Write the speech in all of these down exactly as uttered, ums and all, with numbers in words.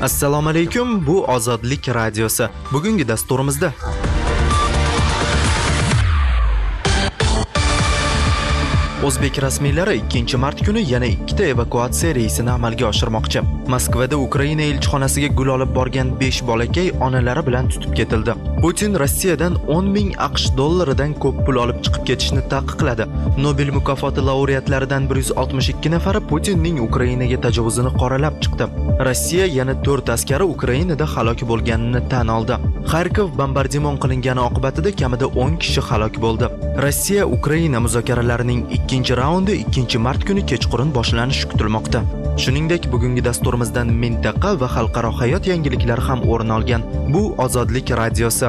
Assalomu alaykum, bu Ozodlik radiosi. Bugungi dasturimizda O'zbek rasmiylari ikkinchi mart kuni yana ikkita evakuatsiya reysini amalga oshirmoqchi. Moskvada Ukraina elchixonasiga gul olib borgan besh bolakay onalari bilan tutib ketildi. Putin Rossiyadan o'n ming AQSh dollaridan ko'p pul olib chiqib ketishni taqiqladi. Nobel mukofoti laureatlaridan bir yuz oltmish ikki nafari Putinning Ukrainaga tajovuzini qoralab chiqdi. Rossiya yana to'rt askari Ukrainada halok bo'lganini tan oldi. Kharkov bombardimon qilingani oqibatida kamida o'n kishi halok bo'ldi. Rossiya Ukraina muzokaralarining ikkinchi raundi ikkinchi mart kuni kechqurun boshlanishi kutilmoqda. Shuningdek, bugungi dasturimizdan mintaqa va xalqaro hayot yangiliklari ham o'rin olgan. Bu Ozodlik radiosi.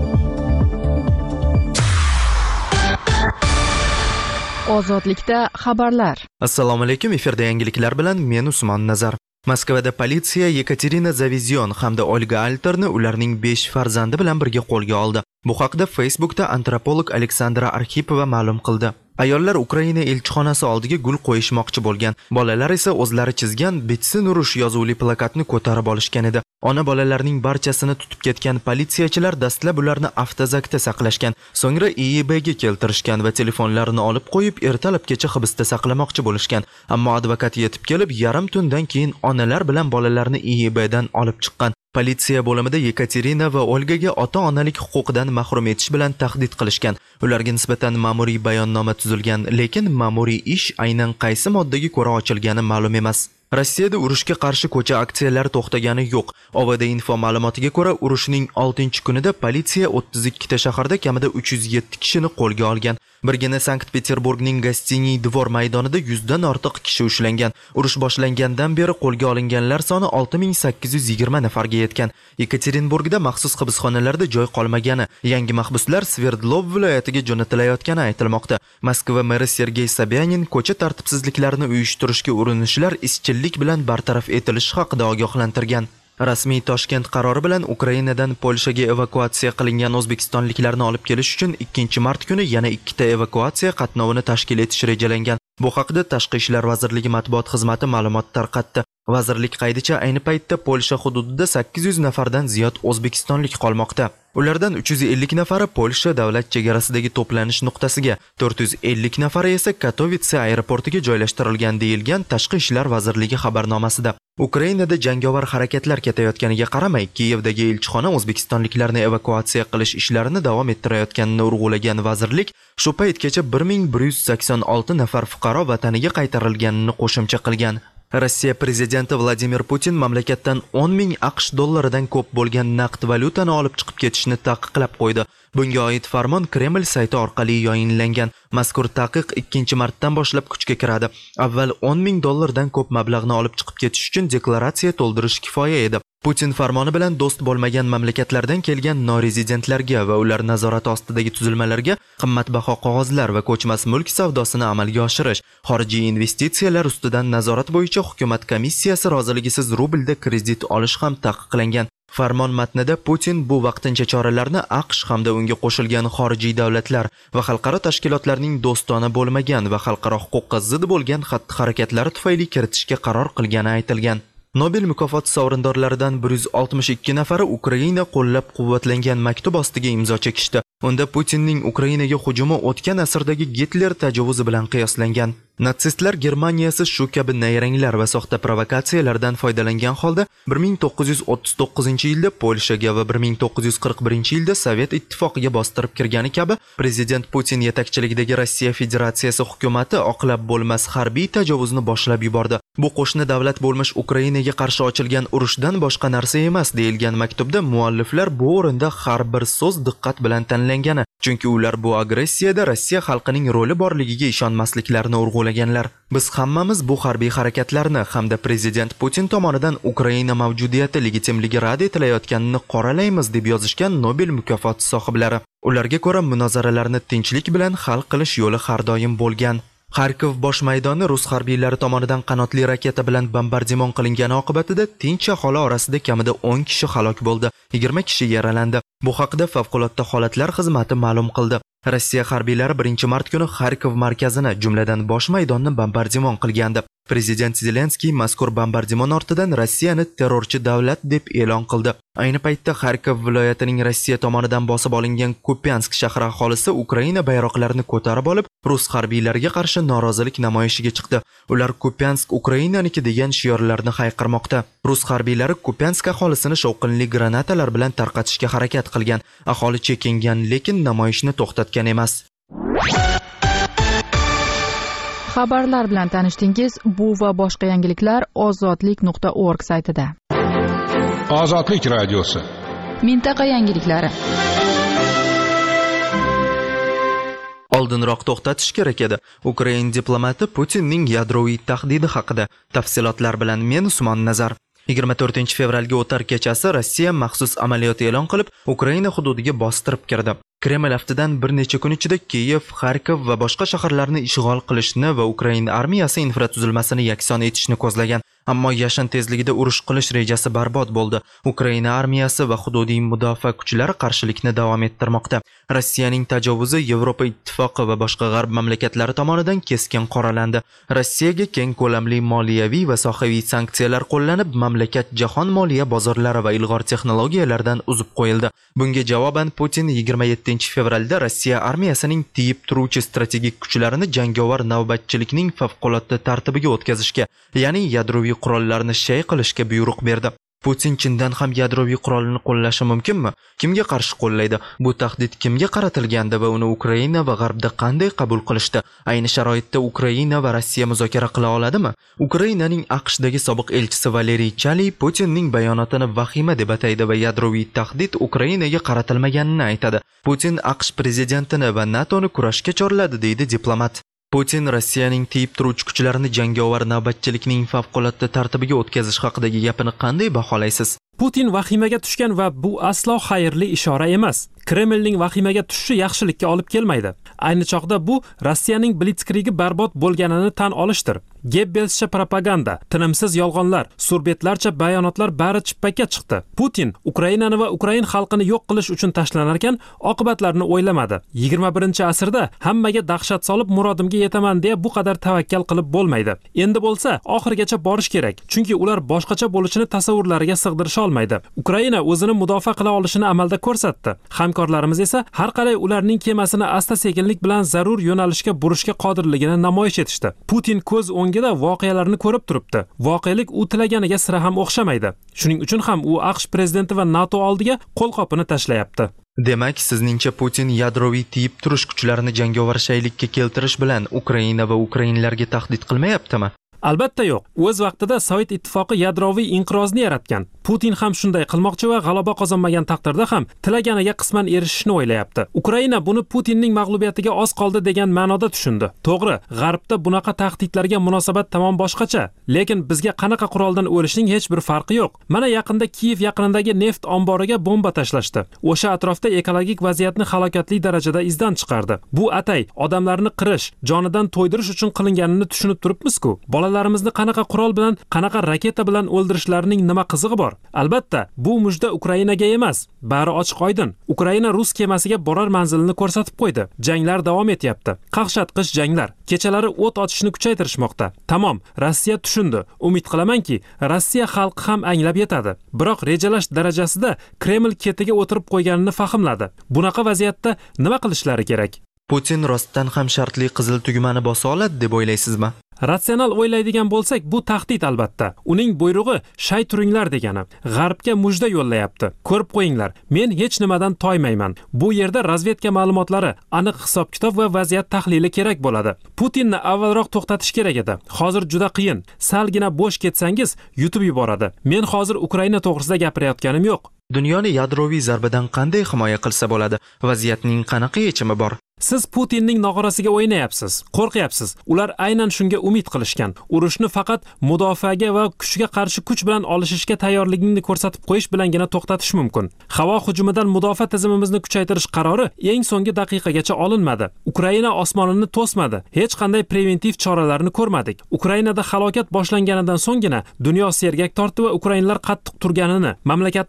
Ozodlikda xabarlar. Assalomu alaykum, efirda yangiliklar bilan men Usmon Nazar. Moskvada politsiya Yekaterina Zavizyon hamda Olga Alterni ularning besh farzandi bilan birga qo'lga oldi. Bu haqda Facebookda antropolog Aleksandra Arxipova ma'lum qildi. Ayollar Ukraina elchixonasi oldiga gul qo'yishmoqchi bo'lgan. Bolalar esa o'zlari chizgan "Bitsin urush" yozuvli plakatni ko'tarib olishgan edi. Ona bolalarning barchasini tutib ketgan politsiyachilar dastlab ularni avtozakda saqlashgan, so'ngra I E Bga keltirishgan va telefonlarini olib qo'yib ertalabgacha hibsda saqlamoqchi bo'lishgan. Ammo advokat yetib kelib, yarim tundan keyin onalar bilan bolalarni I E Bdan olib chiqqan. Politsiya bo'limida Yekaterina va Olgaga ota-onalik huquqidan mahrum etish bilan tahdid qilishgan. Ularga nisbatan ma'muriy bayonnoma tuzilgan, lekin ma'muriy ish aynan qaysi moddaga ko'ra ochilgani ma'lum emas. Rossiyada urushga qarshi ko'cha aksiyalari to'xtagani yo'q. O V D Info ma'lumotiga ko'ra, urushning oltinchi kunida politsiya o'ttiz ikkita shaharda kamida uch yuz yetti kishini qo'lga olgan. Birgina Sankt-Peterburgning Gostiniy Dvor maydonida yuzdan ortiq kishi ushlangan. Urush boshlangandan beri qo'lga olinganlar soni olti ming sakkiz yuz yigirma nafarga yetgan. Yekaterinburgda maxsus hibsxonalarda joy qolmagani, yangi mahbuslar Sverdlov viloyatiga jo'natilayotgani aytilmoqda. Moskva meri Sergey Sobyanin ko'cha tartibsizliklarini uyushtirishga urinishlar izchillik bilan bartaraf etilishi haqida ogohlantirgan. Rasmiy Toshkent qarori bilan Ukrainadan Polshaga evakuatsiya qilingan o'zbekistonliklarni olib kelish uchun ikkinchi mart kuni yana ikkita evakuatsiya qatnovini tashkil etish rejalangan. Bu haqda Tashqi ishlar vazirligi matbuot xizmati ma'lumot tarqatdi. Vazirlik qaydicha ayni paytda Polsha hududida sakkiz yuz nafardan ziyod o'zbekistonlik qolmoqda. Ulardan uch yuz ellik nafari Polsha davlat chegarasidagi to'planish nuqtasiga, to'rt yuz ellik nafari esa Katowice aeroportiga joylashtirilgan deyilgan Tashqi ishlar vazirligi xabarnomasida. Ukrainada jangovar harakatlar ketayotganiga qaramay, Kiyevdagi elchixona o'zbekistonliklarni evakuatsiya qilish ishlarini davom ettirayotganini urg'ulagan vazirlik shu paytgacha bir ming bir yuz sakson olti nafar fuqaro vataniga qaytarilganini qo'shimcha qilgan. Rossiya prezidenti Vladimir Putin mamlakatdan o'n ming AQSh dollaridan ko'p bo'lgan naqd valyutani olib chiqib ketishni taqiqlab qo'ydi. Bunga oid farmon Kreml sayti orqali yayinlangan. Mazkur taqiq ikkinchi martdan boshlab kuchga kiradi. Avval o'n ming dollardan ko'p mablag'ni olib chiqib ketish uchun deklaratsiya to'ldirish kifoya edi. Putin farmoni bilan do'st bo'lmagan mamlakatlardan kelgan norezidentlarga va ular nazorati ostidagi tuzilmalarga qimmatbaho qog'ozlar va ko'chmas mulk savdosini amalga oshirish, xorijiy investitsiyalar ustidan nazorat bo'yicha hukumat komissiyasi roziligisiz rublda kredit olish ham taqiqlangan. Farmon matnida Putin bu vaqtincha choralarni AQSh hamda unga qo'shilgan xorijiy davlatlar va xalqaro tashkilotlarning do'stona bo'lmagan va xalqaro huquqqa zid bo'lgan xatti-harakatlari tufayli kiritishga qaror qilgani aytilgan. Nobel mukofoti sovrindorlaridan bir yuz oltmish ikki nafari Ukraina qo'llab-quvvatlangan maktub ostiga imzo chekishdi. Unda Putinning Ukrainaga hujumi o'tgan asrdagi Gitler tajovuzi bilan qiyoslangan. Natsistlar Germaniyasi shu kabi nayranglar va soxta provokatsiyalardan foydalangan holda bir ming to'qqiz yuz o'ttiz to'qqizinchi yilda Polshaga va bir ming to'qqiz yuz qirq birinchi yilda Sovet ittifoqiga bostirib kirgani kabi prezident Putin yetakchiligidagi Rossiya Federatsiyasi hukumati oqlab bo'lmas harbiy tajovuzni boshlab yubordi. Bu qo'shni davlat bo'lmish Ukrainaga qarshi ochilgan urushdan boshqa narsa emas deyilgan maktubda mualliflar bu o'rinda har bir so'z diqqat bilan tanlangani, chunki ular bu agressiyada Rossiya xalqining roli borligiga ishonmasliklarini urg'ulaganlar. Biz hammamiz bu harbiy harakatlarni hamda prezident Putin tomonidan Ukraina mavjudiyati legitimligi rad etilayotganini qoralaymiz deb yozishgan Nobel mukofoti sohiblari. Ularga ko'ra munozaralarni tinchlik bilan hal qilish yo'li har doim bo'lgan. Kharkov bosh maydoni rus harbiylari tomonidan qanotli raketa bilan bombardimon qilingani oqibatida tinch aholi orasida kamida o'n kishi halok bo'ldi, yigirma kishi yaralandi. Bu haqda favqulodda holatlar xizmati ma'lum qildi. Rossiya harbiylari birinchi mart kuni Kharkov markazini, jumladan bosh maydonni bombardimon qilgandi. Prezident Zelenskiy mazkur bombardimon ortidan Rossiyani terrorchi davlat deb e'lon qildi. Ayni paytda Xarkov viloyatining Rossiya tomonidan bosib olingan Kupiansk shahri aholisi Ukraina bayroqlarini ko'tarib olib, rus harbiylariga qarshi norozilik namoyishiga chiqdi. Ular Kupiansk Ukrainaniki degan shiorlarni hayqirmoqda. Rus harbiylari Kupiansk aholisini shovqinli granatalar bilan tarqatishga harakat qilgan. Aholi chekingan, lekin namoyishni to'xtatgan emas. Xabarlar bilan tanishdingiz. Bu va boshqa yangiliklar ozodlik nuqta org saytida. Ozodlik radiosi. Mintaqa yangiliklari. Oldinroq to'xtatish kerak edi. Ukraina diplomati Putinning yadroviy tahdidi haqida. Tafsilotlar bilan men Usmon Nazar. yigirma to'rtinchi fevralga o'tar kechasi Rossiya maxsus amaliyot e'lon qilib, Ukraina hududiga bostirib kirdi. Kreml aftidan bir necha kun ichida Kiyev, Xarkov va boshqa shaharlarni ishg'ol qilishni va Ukraina armiyasi infratuzilmasini yakson etishni ko'zlagan. Ammo yashin tezligida urush qilish rejasi barbod bo'ldi. Ukraina armiyasi va hududiy mudofaa kuchlari qarshilikni davom ettirmoqda. Rossiyaning tajovuzi Yevropa ittifoqi va boshqa g'arb mamlakatlari tomonidan keskin qoralandi. Rossiyaga keng ko'lamli moliyaviy va sohaviy sanksiyalar qo'llanib, mamlakat jahon moliya bozorlari va ilg'or texnologiyalardan uzib qo'yildi. Bunga javoban Putin yigirma yettinchi fevralda Rossiya armiyasining tiyib turuvchi strategik kuchlarini jangovar navbatchilikning favqulodda tartibiga o'tkazishga, ya'ni yadroviy qurollarni shay qilishga buyruq berdi. Putin chindan ham yadroviy qurolni qo'llashi mumkinmi? Kimga qarshi qo'llaydi? Bu tahdid kimga qaratilgandi va uni Ukraina va G'arbda qanday qabul qilishdi? Ayni sharoitda Ukraina va Rossiya muzokara qila oladimi? Ukrainaning AQShdagi sobiq elchisi Valeriy Chaliy Putinning bayonotini vahima deb ataydi va yadroviy tahdid Ukrainaga qaratilmaganini aytadi. Putin AQSh prezidentini va NATOni kurashga chorladi, deydi diplomat. Putin Rossiyaning tiyib turuvchi kuchlarini jangovar navbatchilikning favqulodda tartibiga o'tkazish haqidagi gapini qanday baholaysiz? Putin vahimaga tushgan va bu aslo xayrli ishora emas. Kremlning vahimaga tushishi yaxshilikka olib kelmaydi. Ayni chog'da bu Rossiyaning blitzkrigi barbod bo'lganini tan olishdir. Gebbelscha propaganda, tinimsiz yolg'onlar, surbetlarcha bayonotlar bari chippakka chiqdi. Putin Ukrainani va Ukrain xalqini yo'q qilish uchun tashlanarkan, oqibatlarini o'ylamadi. yigirma birinchi asrda hammaga dahshat solib murodimga yetaman deya bu qadar tavakkal qilib bo'lmaydi. Endi bo'lsa, oxirigacha borish kerak, chunki ular boshqacha bo'lishini tasavvurlariga sig'dirisha olmaydi. Ukraina o'zini mudofaa qila olishini amalda ko'rsatdi. Hamkorlarimiz esa har qalay ularning kemasini asta-sekinlik bilan zarur yo'nalishga burishga qodirligini namoyish etishdi. Putin ko'z o'ngida voqealarni ko'rib turibdi. Voqelik u tilaganiga sira ham o'xshamaydi. Shuning uchun ham u AQSh prezidenti va NATO oldiga qo'lqopini tashlayapti. Demak, sizningcha Putin yadroviy tiyib turish kuchlarini jangovar shaylikka keltirish bilan Ukraina va ukrainlarga tahdid qilmayaptimi? Albatta yo'q. O'z vaqtida Sovet ittifoqi yadroviy inqirozni yaratgan. Putin ham shunday qilmoqchi va g'alaba qozonmagan taqdirda ham tilaganiga qisman erishishni o'ylayapti. Ukraina buni Putinning mag'lubiyatiga oz qoldi degan ma'noda tushundi. To'g'ri, G'arbda bunaqa tahdidlarga munosabat tamom boshqacha, lekin bizga qanaqa quroldan o'lishning hech bir farqi yo'q. Mana yaqinda Kiyev yaqinidagi neft omboriga bomba tashlashdi. O'sha atrofda ekologik vaziyatni halokatli darajada izdan chiqardi. Bu atay odamlarni qirish, jonidan to'ydirish uchun qilinganini tushunib turibmiz-ku. Bolalarimizni qanaqa qurol bilan, qanaqa raketa bilan o'ldirishlarining nima qizig'i bor? Albatta, bu mujda Ukrainaga emas. Bari ochiq-oydin. Ukraina rus kemasiga borar manzilini ko'rsatib qo'ydi. Janglar davom etyapti. Qaqshatqich janglar. Kechalari o't ochishni kuchaytirishmoqda. Tamom, Rossiya tushundi. Umid qilamanki, Rossiya xalqi ham anglab yetadi. Biroq rejalash darajasida Kreml ketiga o'tirib qo'yganini fahmladi. Bunaqa vaziyatda nima qilishlari kerak? Putin rostdan ham shartli qizil tugmani bosa oladi deb o'ylaysizmi? Ratsional o'ylaydigan bo'lsak, bu tahdid albatta. Uning buyrug'i shay turinglar degani. G'arbga mujda yo'llayapti. Ko'rib qo'yinglar, men hech nimadan toymayman. Bu yerda razvedka ma'lumotlari, aniq hisob-kitob va vaziyat tahlili kerak bo'ladi. Putinni avvalroq to'xtatish kerak edi. Hozir juda qiyin. Salgina bo'sh ketsangiz, yutib yuboradi. Men hozir Ukraina to'g'risida gapirayotganim yo'q. Dunyoni yadroviy zarbadan qanday himoya qilsa bo'ladi? Vaziyatning qanaqa yechimi bor? Siz Putinning nog'orasiga o'ynayapsiz, qo'rqyapsiz. Ular aynan shunga umid qilishgan. Urushni faqat mudofaaga va kuchga qarshi kuch bilan olishishga tayyorligingni ko'rsatib qo'yish bilangina to'xtatish mumkin. Havo hujumidan mudofaa tizimimizni kuchaytirish qarori eng so'nggi daqiqagacha olinmadi. Ukraina osmonini to'smadi. Hech qanday preventiv choralarni ko'rmadik. Ukrainada halokat boshlanganidan so'nggina dunyo sergak tortdi va ukrainlar qattiq turganini, mamlakatni jonlari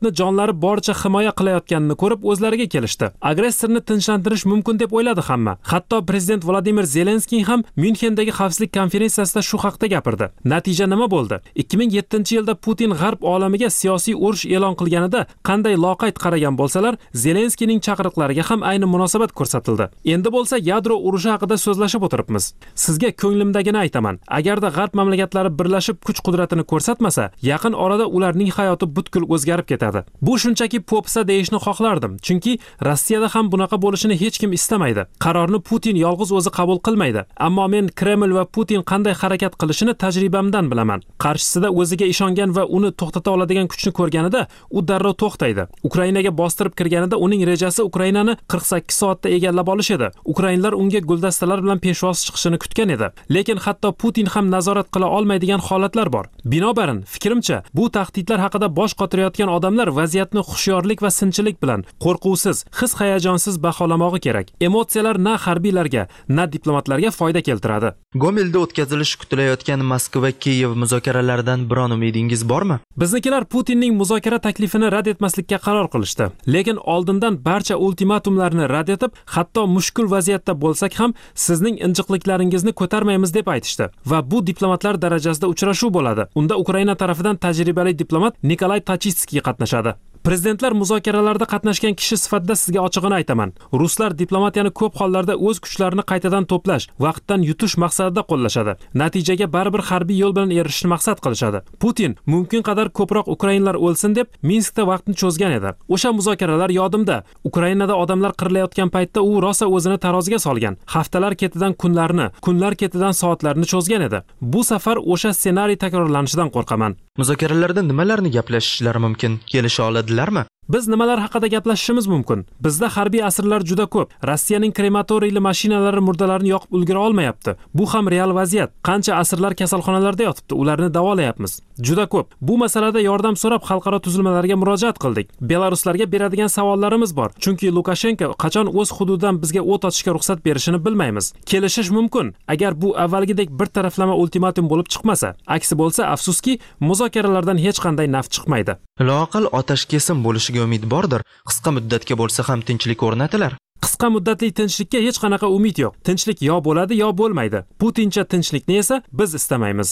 do'stlari boricha himoya qilayotganini ko'rib o'zlariga kelishdi. Agressorni tinchlantirish mumkin deb o'yladi hamma. Hatto prezident Vladimir Zelenskiy ham Myunxendagi xavfsizlik konferensiyasida shu haqda gapirdi. Natija nima bo'ldi? ikki ming yettinchi yilda Putin g'arb olamiga siyosiy urush e'lon qilganida qanday loqayd qaragan bo'lsalar, Zelenskiyning chaqiriqlariga ham ayni munosabat ko'rsatildi. Endi bo'lsa yadro urushi haqida so'zlashib o'tiribmiz. Sizga ko'nglimdagini aytaman. Agarda g'arb mamlakatlari birlashib kuch-qudratini ko'rsatmasa, yaqin orada ularning hayoti butkul o'zgarib ketadi. Bu shunchaki po'pisa deyishni xohlardim, chunki Rossiyada ham bunaqa bo'lishini hech kim istamaydi. Qarorni Putin yolg'iz o'zi qabul qilmaydi. Ammo men Kreml va Putin qanday harakat qilishini tajribamdan bilaman. Qarshisida o'ziga ishongan va uni to'xtata oladigan kuchni ko'rganida, u darrov to'xtaydi. Ukrainaga bostirib kirganida uning rejasi Ukrainani qirq sakkiz soatda egallab olish edi. Ukrainlar unga guldastalar bilan peshvoz chiqishini kutgan edi. Lekin hatto Putin ham nazorat qila olmaydigan holatlar bor. Binobarin, fikrimcha, bu tahdidlar haqida bosh qotirayotgan odamlar vaziyatni hushyorlik va sinchilik bilan, qo'rquvsiz, his-hayajonsiz baholamog'i kerak. Emotsiyalar na harbiylarga, na diplomatlarga foyda keltiradi. Gomelda o'tkazilishi kutilayotgan Moskva-Kiyev muzokaralaridan biron umidingiz bormi? Biznikilar Putinning muzokara taklifini rad etmaslikka qaror qilishdi. Lekin oldindan barcha ultimatumlarni rad etib, hatto mushkul vaziyatda bo'lsak ham sizning injiqliklaringizni ko'tarmaymiz deb aytishdi. Va bu diplomatlar darajasida uchrashuv bo'ladi. Unda Ukraina tarafidan tajribali diplomat Nikolay Tachitskiy qatnashadi. Prezidentlar muzokaralarda qatnashgan kishi sifatida sizga ochig'ini aytaman. Ruslar diplomatiyani ko'p hollarda o'z kuchlarini qaytadan to'plash, vaqtdan yutish maqsadida qo'llashadi. Natijaga baribir harbiy yo'l bilan erishishni maqsad qilishadi. Putin mumkin qadar ko'proq ukrainlar o'lsin deb Minskda vaqtni cho'zgan edi. O'sha muzokaralar yodimda. Ukrainada odamlar qirilayotgan paytda u rosa o'zini taroziga solgan. Haftalar ketidan kunlarni, kunlar ketidan soatlarni cho'zgan edi. Bu safar o'sha ssenariy takrorlanishidan qo'rqaman. Muzokaralarda nimalarni gaplashishlari mumkin? Kelisha oladilarmi? Biz nimalar haqida gaplashishimiz mumkin? Bizda harbiy asirlar juda ko'p. Rossiyaning krematoriyli mashinalari murdalarini yoqib ulgura olmayapti. Bu ham real vaziyat. Qancha asirlar kasalxonalarda yotibdi, ularni davolayapmiz. Juda ko'p. Bu masalada yordam so'rab xalqaro tuzilmalarga murojaat qildik. Belaruslarga beradigan savollarimiz bor. Chunki Lukashenko qachon o'z hududidan bizga o't ochishga ruxsat berishini bilmaymiz. Kelishish mumkin, agar bu avvalgidek bir taraflama ultimatum bo'lib chiqmasa. Aksi bo'lsa, afsuski, muzokaralardan hech qanday naf chiqmaydi. Loaqal otashkesim bo'lishiga umid bordir. Qisqa muddatga bo'lsa ham tinchlik o'rnatilar. Qisqa muddatli tinchlikka hech qanaqa umid yo'q. Tinchlik yo bo'ladi, yo bo'lmaydi. Putincha tinchlikni esa biz istamaymiz.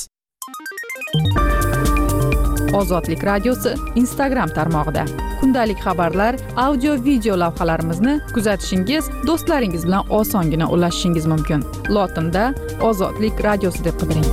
Ozodlik radiosi Instagram tarmog'ida kundalik xabarlar, audio, video lavhalarimizni kuzatishingiz, do'stlaringiz bilan osongina ulashishingiz mumkin. Lotinda Ozodlik radiosi deb qidiring.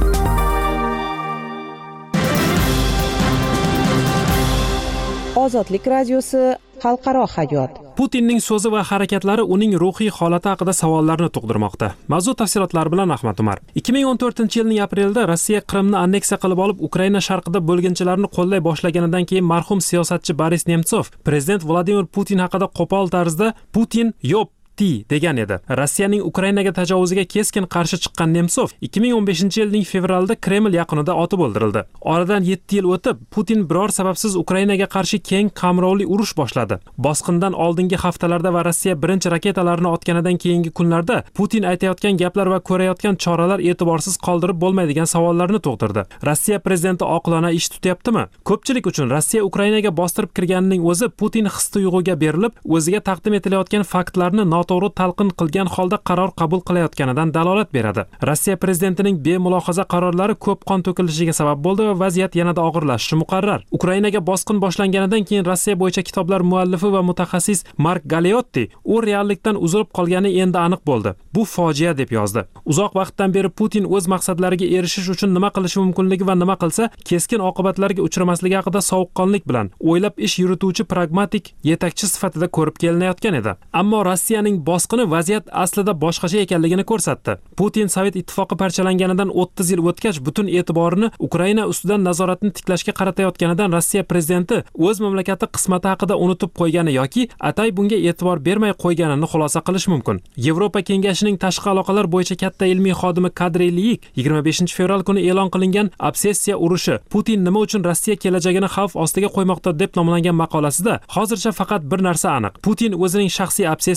Ozodlik radiosi xalqaro hayot. Putinning so'zi va harakatlari uning ruhiy holati haqida savollarni tug'dirmoqda. Mavzu tafsilotlari bilan Ahmad Umar. ikki ming o'n to'rtinchi yilning aprelida Rossiya Qrimni anneksiya qilib olib, Ukraina sharqida bo'lginchilarni qo'llay boshlaganidan keyin marhum siyosatchi Boris Nemtsov prezident Vladimir Putin haqida qo'pol tarzda Putin yo'q T degan edi. Rossiyaning Ukrainaga tajovuziga keskin qarshi chiqqan Nemtsov ikki ming o'n beshinchi yilning fevralida Kreml yaqinida otib o'ldirildi. Oradan yetti yil o'tib, Putin biror sababsiz Ukrainaga qarshi keng qamrovli urush boshladi. Bosqindan oldingi haftalarda va Rossiya birinchi raketalarini otganidan keyingi kunlarda Putin aytayotgan gaplar va ko'rayotgan choralar e'tiborsiz qoldirib bo'lmaydigan savollarni tug'dirdi. Rossiya prezidenti oqilona ish tutyaptimi? Ko'pchilik uchun Rossiya Ukrainaga bostirib kirganining o'zi Putin his-tuyg'uga berilib, o'ziga taqdim etilayotgan faktlarni to'g'ri talqin qilgan holda qaror qabul qilayotganidan dalolat beradi. Rossiya prezidentining bemulohaza qarorlari ko'p qon to'kilishiga sabab bo'ldi va vaziyat yanada og'irlashishi muqarrar. Ukrainaga bosqin boshlanganidan keyin Rossiya bo'yicha kitoblar muallifi va mutaxassis Mark Galeotti u reallikdan uzilib qolgani endi aniq bo'ldi. Bu fojia deb yozdi. Uzoq vaqtdan beri Putin o'z maqsadlariga erishish uchun nima qilishi mumkinligi va nima qilsa keskin oqibatlarga uchramasligi haqida sovuqqonlik bilan o'ylab ish yurituvchi pragmatik yetakchi sifatida ko'rib kelinayotgan edi. Ammo Rossiyaning bosqini vaziyat aslida boshqacha ekanligini ko'rsatdi. Putin Sovet ittifoqi parchalanganidan o'ttiz yil o'tgach butun e'tiborini Ukraina ustidan nazoratni tiklashga qaratayotganidan Rossiya prezidenti o'z mamlakati qismati haqida unutib qo'ygani yoki atay bunga e'tibor bermay qo'yganini xulosa qilish mumkin. Yevropa kengashining tashqi aloqalar bo'yicha katta ilmiy xodimi Kadri Liyik yigirma beshinchi fevral kuni e'lon qilingan obsessiya urushi Putin nima uchun Rossiya kelajagini xavf ostiga qo'ymoqda deb nomlangan maqolasida hozircha faqat bir narsa aniq. Putin o'zining shaxsiy obsessiyasini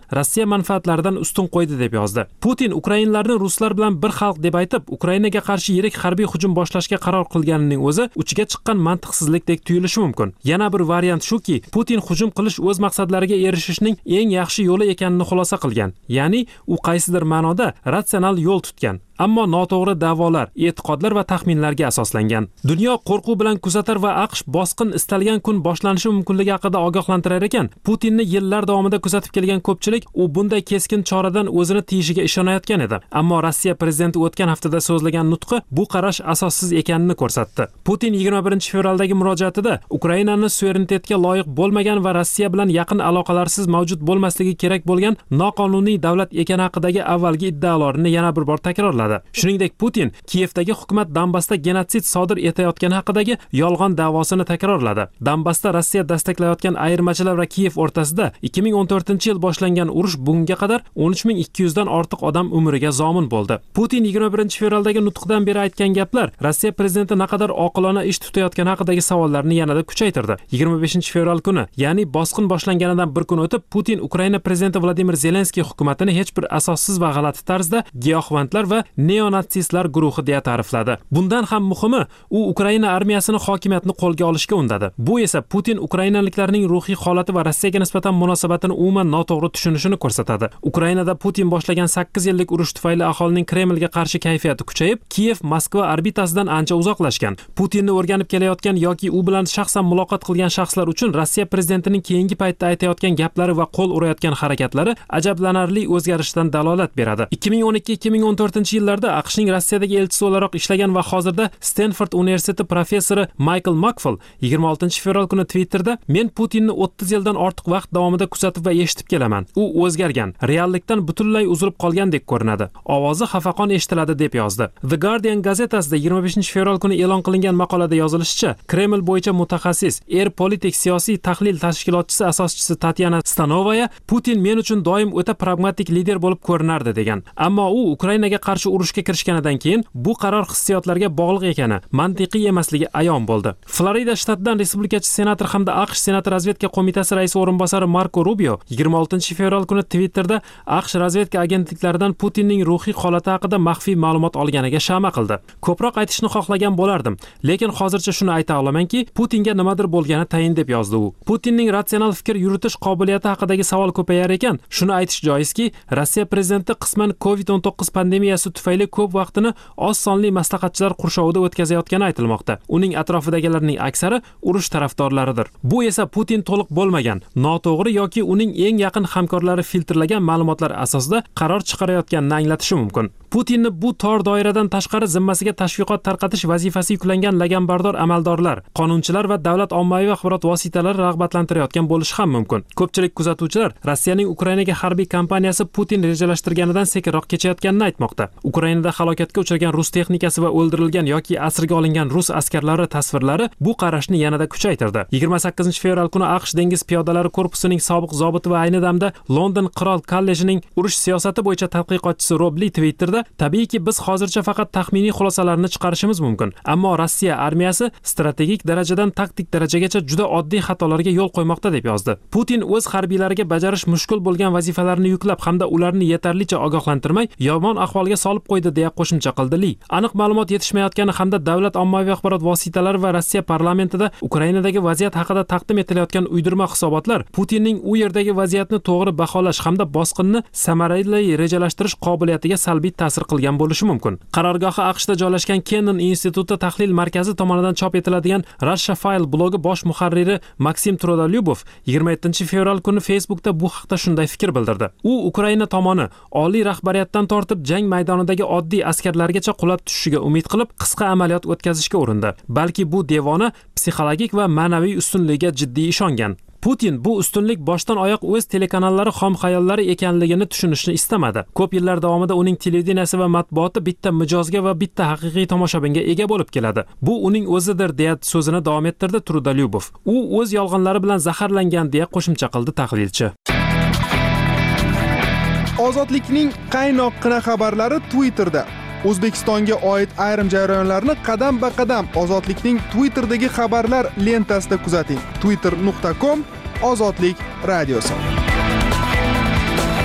Rossiya manfaatlaridan ustun qo'ydi deb yozdi. Putin Ukrainlarni ruslar bilan bir xalq deb aytib, Ukrainaga qarshi yirik harbiy hujum boshlashga qaror qilganining o'zi uchiga chiqqan mantiqsizlikdek tuyulishi mumkin. Yana bir variant shuki, Putin hujum qilish o'z maqsadlariga erishishning eng yaxshi yo'li ekanini xulosa qilgan. Ya'ni u qaysidir ma'noda ratsional yo'l tutgan. Ammo noto'g'ri da'volar, e'tiqodlar va taxminlarga asoslangan. Dunyo qo'rquv bilan kuzatar va AQSh bosqin istalgan kun boshlanishi mumkinligi haqida ogohlantirar ekan. Putinni yillar davomida kuzatib kelgan ko'pchilik u bunday keskin choradan o'zini tiyishiga ishonayotgan edi. Ammo Rossiya prezidenti o'tgan haftada so'zlagan nutqi bu qarash asossiz ekanini ko'rsatdi. Putin yigirma birinchi fevraldagi murojaatida Ukrainani suverenitetga loyiq bo'lmagan va Rossiya bilan yaqin aloqalarsiz mavjud bo'lmasligi kerak bo'lgan noqonuniy davlat ekani haqidagi avvalgi iddaolarini yana bir bor takrorladi. Shuningdek, Putin Kiyevdagi hukumat Donbassda genotsid sodir etayotgani haqidagi yolg'on da'vosini takrorladi. Donbassda Rossiya dastaklayotgan ayirmachilar va Kiyev o'rtasida ikki ming o'n to'rtinchi yil boshlangan urush bunga qadar o'n uch ming ikki yuz dan ortiq odam umriga zomin bo'ldi. Putin yigirma birinchi fevraldagi nutqidan beri aytgan gaplar Rossiya prezidenti naqadar oqilona ish tutayotgani haqidagi savollarni yanada kuchaytirdi. yigirma beshinchi fevral kuni, ya'ni bosqin boshlanganidan bir kun o'tib, Putin Ukraina prezidenti Vladimir Zelenskiy hukumatini hech bir asossiz va g'alati tarzda giyohvandlar va neonatsistlar guruhi deya ta'rifladi. Bundan ham muhimi, u Ukraina armiyasini hokimiyatni qo'lga olishga undadi. Bu esa Putin ukrainaliklarning ruhiy holati va Rossiyaga nisbatan munosabatini umuman noto'g'ri tushunishini ko'rsatadi. Ukrainada Putin boshlagan sakkiz yillik urush tufayli aholining Kremlga qarshi kayfiyati kuchayib, Kiyev Moskva orbitasidan ancha uzoqlashgan. Putinni o'rganib kelayotgan yoki u bilan shaxsan muloqot qilgan shaxslar uchun Rossiya prezidentining keyingi paytda aytayotgan gaplari va qo'l urayotgan harakatlari ajablanarli o'zgarishdan dalolat beradi. ikki ming o'n ikki ikki ming o'n to'rtinchi yillarda AQShning Rossiyadagi elchisi o'laroq ishlagan va hozirda Stanford universiteti professori Michael Makfall yigirma oltinchi fevral kuni Twitterda "Men Putinni o'ttiz yildan ortiq vaqt davomida kuzatib va eshitib kelaman. U o'zgargan, reallikdan butunlay uzilib qolgandek ko'rinadi. Ovozi xafaqon eshitiladi" deb yozdi. The Guardian gazetasida yigirma beshinchi fevral kuni e'lon qilingan maqolada yozilishicha, Kreml bo'yicha mutaxassis, Air Politics siyosiy tahlil tashkilotchisi asoschisi Tatyana Stanovaya Putin men uchun doim o'ta pragmatik lider bo'lib ko'rinardi degan. Ammo u Ukrainaga qarshi urushga kirishganidan keyin bu qaror hissiyotlarga bog'liq ekani, mantiqiy emasligi ayon bo'ldi. Florida shtatidan respublikachi senator hamda AQSh Senat razvedka qo'mitasi raisi o'rinbosari Marco Rubio yigirma oltinchi fevral kuni Twitterda AQSh razvedka agentliklaridan Putinning ruhiy holati haqida maxfiy ma'lumot olganiga shama qildi. Ko'proq aytishni xohlagan bo'lardim, lekin hozircha shuni ayta olamanki, Putinga nimadir bo'lgani tayin deb yozdi u. Putinning ratsional fikr yuritish qobiliyati haqidagi savol ko'payar ekan, shuni aytish joizki, Rossiya prezidenti qisman covid o'n to'qqiz pandemiyasi tufayli ko'p vaqtini oz sonli maslahatchilar qurshovida o'tkazayotgani aytilmoqda. Uning atrofidagilarning aksari urush tarafdorlaridir. Bu esa Putin to'liq bo'lmagan, noto'g'ri yoki uning eng yaqin hamkorlari filtrlagan ma'lumotlar asosida qaror chiqarayotganini anglatishi mumkin. Putinni bu tor doiradan tashqari zimmasiga tashviqot tarqatish vazifasi yuklangan laganbardor amaldorlar, qonunchilar va davlat ommaviy axborot vositalari rag'batlantirayotgan bo'lishi ham mumkin. Ko'pchilik kuzatuvchilar Rossiyaning Ukrainaga harbiy kampaniyasi Putin rejalashtirganidan sekinroq kechayotganini aytmoqda. Ukrainada halokatga uchragan rus texnikasi va o'ldirilgan yoki asirga olingan rus askarlari tasvirlari bu qarashni yanada kuchaytirdi. yigirma sakkizinchi fevral kuni AQSh dengiz piyodalari korpusining sobiq zobiti va ayni damda London qirol kollejining urush siyosati bo'yicha tadqiqotchisi Rob Lee Twitterda "Tabiiyki biz hozircha faqat taxminiy xulosalarni chiqarishimiz mumkin, ammo Rossiya armiyasi strategik darajadan taktik darajagacha juda oddiy xatolarga yo'l qo'ymoqda" deb yozdi. Putin o'z harbiylariga bajarish mushkul bo'lgan vazifalarni yuklab hamda ularni yetarlicha ogohlantirmay yomon ahvolga solib qo'ydi deya qo'shimcha qildi Lee. Aniq ma'lumot yetishmayotgani hamda davlat ommaviy axborot vositalari va Rossiya parlamentida Ukrainadagi vaziyat haqida taqdim etilayotgan uydirma hisobotlar Putinning u yerdagi vaziyatni to'g'ri baholash hamda bosqinni samarali rejalashtirish qobiliyatiga salbiy ta'sir qilgan bo'lishi mumkin. Qarorgohi AQShda joylashgan Kennan instituti tahlil markazi tomonidan chop etiladigan Russia File blogi bosh muharriri Maksim Trodolyubov yigirma yettinchi fevral kuni Facebookda bu haqda shunday fikr bildirdi. U Ukraina tomoni oliy rahbariyatdan tortib jang maydonidagi oddiy askarlargacha qulab tushishiga umid qilib qisqa amaliyot o'tkazishga urindi. Balki bu devona psixologik va ma'naviy ustunligiga jiddiy ishongan. Putin bu ustunlik boshdan oyoq o'z telekanallari xom xayollari ekanligini tushunishni istamadi. Ko'p yillar davomida uning televideniyasi va matbuoti bitta mijozga va bitta haqiqiy tomoshabinga ega bo'lib keladi. Bu uning o'zidir deya so'zini davom ettirdi Trudolyubov. U o'z yolg'onlari bilan zaharlangan deya qo'shimcha qildi tahlilchi. Ozodlikning qaynoqqina xabarlari Twitterda. O'zbekistonga oid ayrim jarayonlarni qadam-ba-qadam Ozodlikning Twitterdagi xabarlar lentasida kuzating. twitter nuqta com Ozodlik radiosi.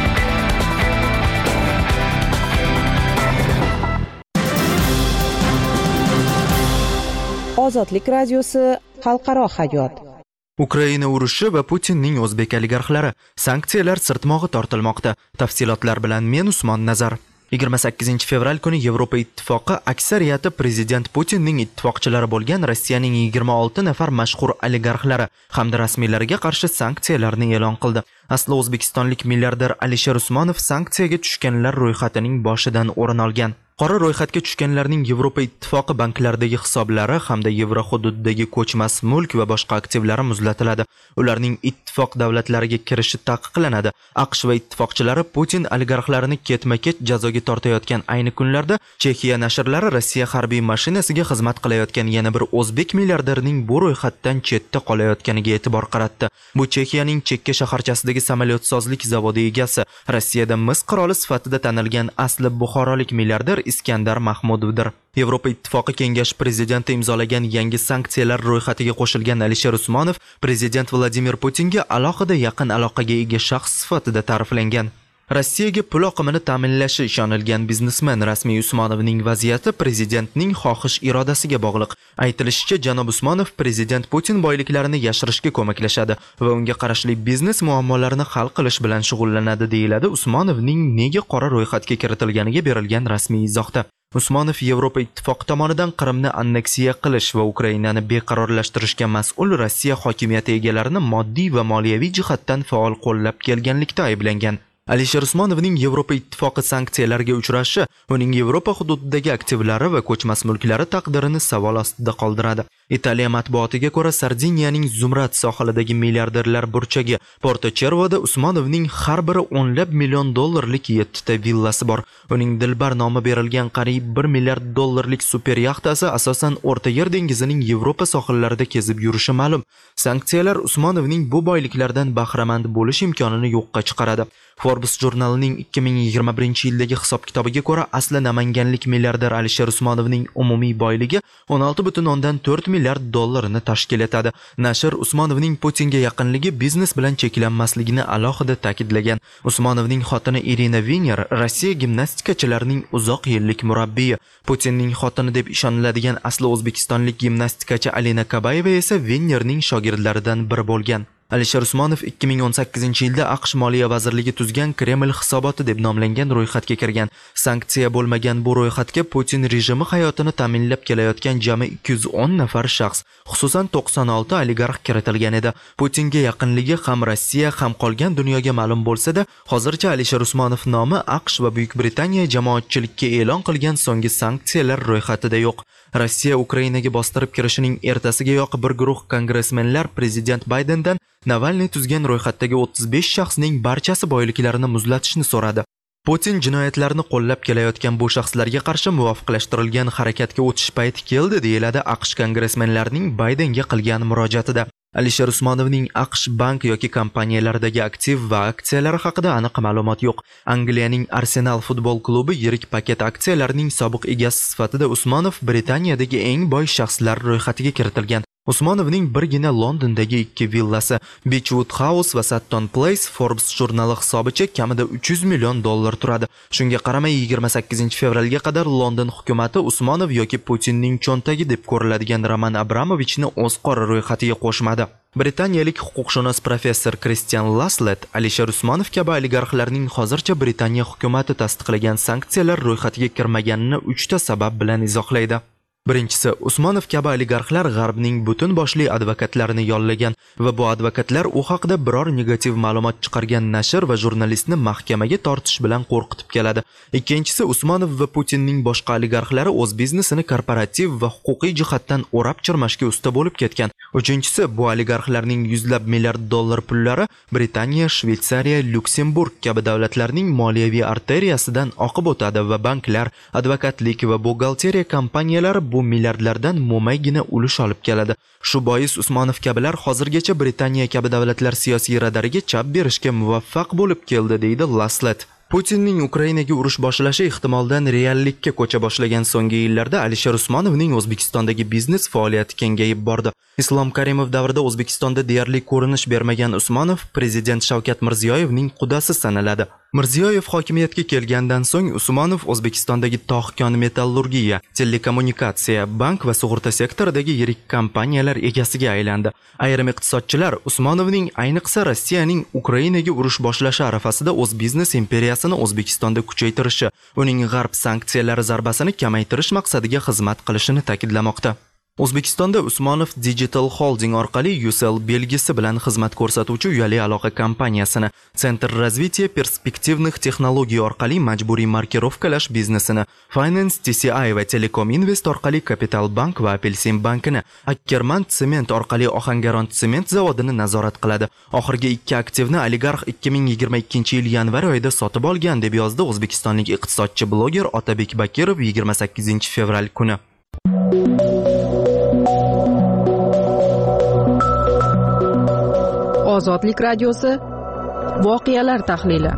Ozodlik radiosi xalqaro hayot. Ukraina urushi va Putinning o'zbek oligarxlari, sanksiyalar sirtmog'i tortilmoqda. Tafsilotlar bilan men Usmon Nazar. yigirma sakkizinchi fevral kuni Yevropa ittifoqi aksariyati prezident Putinning ittifoqchilari bo'lgan Rossiyaning yigirma olti nafar mashhur oligarxlari hamda rasmiylarga qarshi sanksiyalarni e'lon qildi. Asli o'zbekistonlik milliarder Alisher Usmonov sanksiyaga tushganlar ro'yxatining boshidan o'rin olgan. Qora ro'yxatga tushganlarning Yevropa ittifoqi banklaridagi hisoblari hamda yevro hududidagi ko'chmas mulk va boshqa aktivlari muzlatiladi. Ularning ittifoq davlatlariga kirishi taqiqlanadi. AQSh va ittifoqchilari Putin oligarxlarini ketma-ket jazoga tortayotgan ayni kunlarda Chexiya nashrlari Rossiya harbiy mashinasiga xizmat qilayotgan yana bir o'zbek milliarderning bu ro'yxatdan chetda qolayotganiga e'tibor qaratdi. Bu Chexiyaning chekka shaharchasidagi samolyotsozlik zavodi egasi, Rossiyada mis qiroli sifatida tanilgan asli buxorolik milliarder Iskandar Mahmudovdir. Yevropa ittifoqi kengashi prezidenti imzolagan yangi sanksiyalar ro'yxatiga qo'shilgan Alisher Usmonov prezident Vladimir Putinga alohida yaqin aloqaga ega shaxs sifatida ta'riflangan. Rossiyaga pul oqimini ta'minlashi ishonilgan biznesmen rasmiy Usmonovning vaziyati prezidentning xohish irodasiga bog'liq. Aytilishicha, janob Usmonov prezident Putin boyliklarini yashirishga ko'maklashadi va unga qarashli biznes muammolarini hal qilish bilan shug'ullanadi, deyiladi Usmonovning nega qora ro'yxatga kiritilganiga berilgan rasmiy izohda. Usmonov Yevropa ittifoqi tomonidan Qrimni anneksiya qilish va Ukrainani beqarorlashtirishga mas'ul Rossiya hokimiyati egalarini moddiy va moliyaviy jihatdan faol qo'llab kelganlikda ayblangan. Alisher Usmonovning Yevropa ittifoqi sanksiyalarga uchrashi uning Yevropa hududidagi aktivlari va ko'chmas mulklari taqdirini savol ostida qoldiradi. Italiya matbuotiga ko'ra, Sardiniyaning Zumrad sohilidagi milliarderlar burchagi Porto Cervoda Usmonovning har biri o'nlab million dollarlik yetti ta villasi bor. Uning Dilbar nomi berilgan qariyb bir milliard dollarlik super yaxtasi asosan O'rta Yer dengizining Yevropa sohillarida kezib yurishi ma'lum. Sanksiyalar Usmonovning bu boyliklardan bahramand bo'lish imkonini yo'qqa chiqaradi. Forbes jurnalining ikki ming yigirma birinchi yildagi hisob-kitobiga ko'ra, asli namanganlik milliarder Alisher Usmonovning umumiy boyligi o'n olti butun o'ndan to'rt milliard dollarni tashkil etadi. Nashr Usmonovning Putinga yaqinligi biznes bilan cheklanmasligini alohida ta'kidlagan. Usmonovning xotini Irina Viner Rossiya gimnastikachilarining uzoq yillik murabbiyi. Putinning xotini deb ishoniladigan asli o'zbekistonlik gimnastikachi Alina Kabayeva esa Vinerning shogirdlaridan biri bo'lgan. Alisher Usmonov ikki ming o'n sakkizinchi yilda AQSh Moliya vazirligi tuzgan Kreml hisoboti deb nomlangan ro'yxatga kirgan. Sanksiya bo'lmagan bu ro'yxatga Putin rejimi hayotini ta'minlab kelayotgan jami ikki yuz o'n nafar shaxs, xususan to'qson olti oligarx kiritilgan edi. Putinga yaqinligi ham Rossiya ham qolgan dunyoga ma'lum bo'lsa-da, hozircha Alisher Usmonov nomi AQSh va Buyuk Britaniya jamoatchilikka e'lon qilgan so'nggi sanksiyalar ro'yxatida yo'q. Rossiya Ukrainaga bostirib kirishining ertasigayoq bir guruh kongressmenlar prezident Baydendan Navalniy tuzgan ro'yxatdagi o'ttiz besh shaxsning barchasi boyliklarini muzlatishni so'radi. Putin jinoyatlarni qo'llab kelayotgan bu shaxslarga qarshi muvofiqlashtirilgan harakatga o'tish payti keldi, deyiladi AQSh kongressmenlarining Baydenga qilgan murojaatida. Alisher Usmonovning AQSh bank yoki kompaniyalaridagi aktiv va aksiyalari haqida aniq ma'lumot yo'q. Angliyaning Arsenal futbol klubi yirik paket aksiyalarining sobiq egasi sifatida Usmonov Britaniyadagi eng boy shaxslar ro'yxatiga kiritilgan. Usmonovning birgina Londondagi ikki villasi, Beechwood House va Sutton Place Forbes jurnali hisobicha kamida uch yuz million dollar turadi. Shunga qaramay yigirma sakkizinchi fevralga qadar London hukumatı Usmonov yoki Putinning cho'ntagi deb ko'riladigan Roman Abramovichni o'z qora ro'yxatiga qo'shmadi. Britaniyalik huquqshunos professor Christian Laslet Alisher Usmonov kabi oligarxlarning hozircha Britaniya hukumati tasdiqlagan sanksiyalar ro'yxatiga kirmaganini uchta sabab bilan izohlaydi. Birinchisi, Usmonov kabi oligarxlar G'arbning butun boshli advokatlarini yollagan va bu advokatlar u haqida biror negativ ma'lumot chiqargan nashr va jurnalistni mahkamaga tortish bilan qo'rqitib keladi. Ikkinchisi, Usmonov va Putinning boshqa oligarxlari o'z biznesini korporativ va huquqiy jihatdan o'rab chirmashga usta bo'lib ketgan. Uchinchisi, bu oligarxlarning yuzlab milliard dollar pullari Britaniya, Shveysariya, Lyuksemburg kabi davlatlarning moliyaviy arteriyasidan oqib o'tadi va banklar, advokatlik va buxgalteriya kompaniyalari bu milliardlardan mo'maygina ulush olib keladi. Shu bois Usmonov kabilar hozirgacha Britaniya kabi davlatlar siyosiy radariga chap berishga muvaffaq bo'lib keldi, deydi Laslet. Putinning Ukrainaga urush boshlashi ehtimoldan reallikka ko'cha boshlagan so'nggi yillarda Alisher Usmonovning O'zbekistondagi biznes faoliyati kengayib bordi. Islom Karimov davrida O'zbekistonda deyarli ko'rinish bermagan Usmonov prezident Shavkat Mirziyoyevning qudasi sanaladi. Mirziyoyev hokimiyatga kelgandan so'ng Usmonov O'zbekistondagi tog' metallurgiya, telekommunikatsiya, bank va sug'urta sektoridagi yirik kompaniyalar egasiga aylandi. Ayrim iqtisodchilar Usmonovning ayniqsa Rossiyaning Ukrainaga urush boshlashi arafasida o'z biznes imperiyasini O'zbekistonda kuchaytirishi, uning g'arb sanksiyalari zarbasini kamaytirish maqsadiga xizmat qilishini ta'kidlamoqda. O'zbekistonda Usmonov Digital Holding orqali Ucell belgisi bilan xizmat ko'rsatuvchi uyali aloqa kompaniyasini, Center развития перспективных texnologiya orqali majburiy markirovkalash biznesini, Finance T C I va Telecom Invest orqali Capital Bank va Apelsin bankini, Ackerman Sement orqali Ohangaron sement zavodini nazorat qiladi. Oxirgi ikki aktivni oligarx ikki ming yigirma ikkinchi yil yanvar oyida sotib olgan deb yozdi o'zbekistonlik iqtisodchi bloger Otabek Bakirov yigirma sakkizinchi fevral kuni. Ozodlik radiosi voqealar tahlili.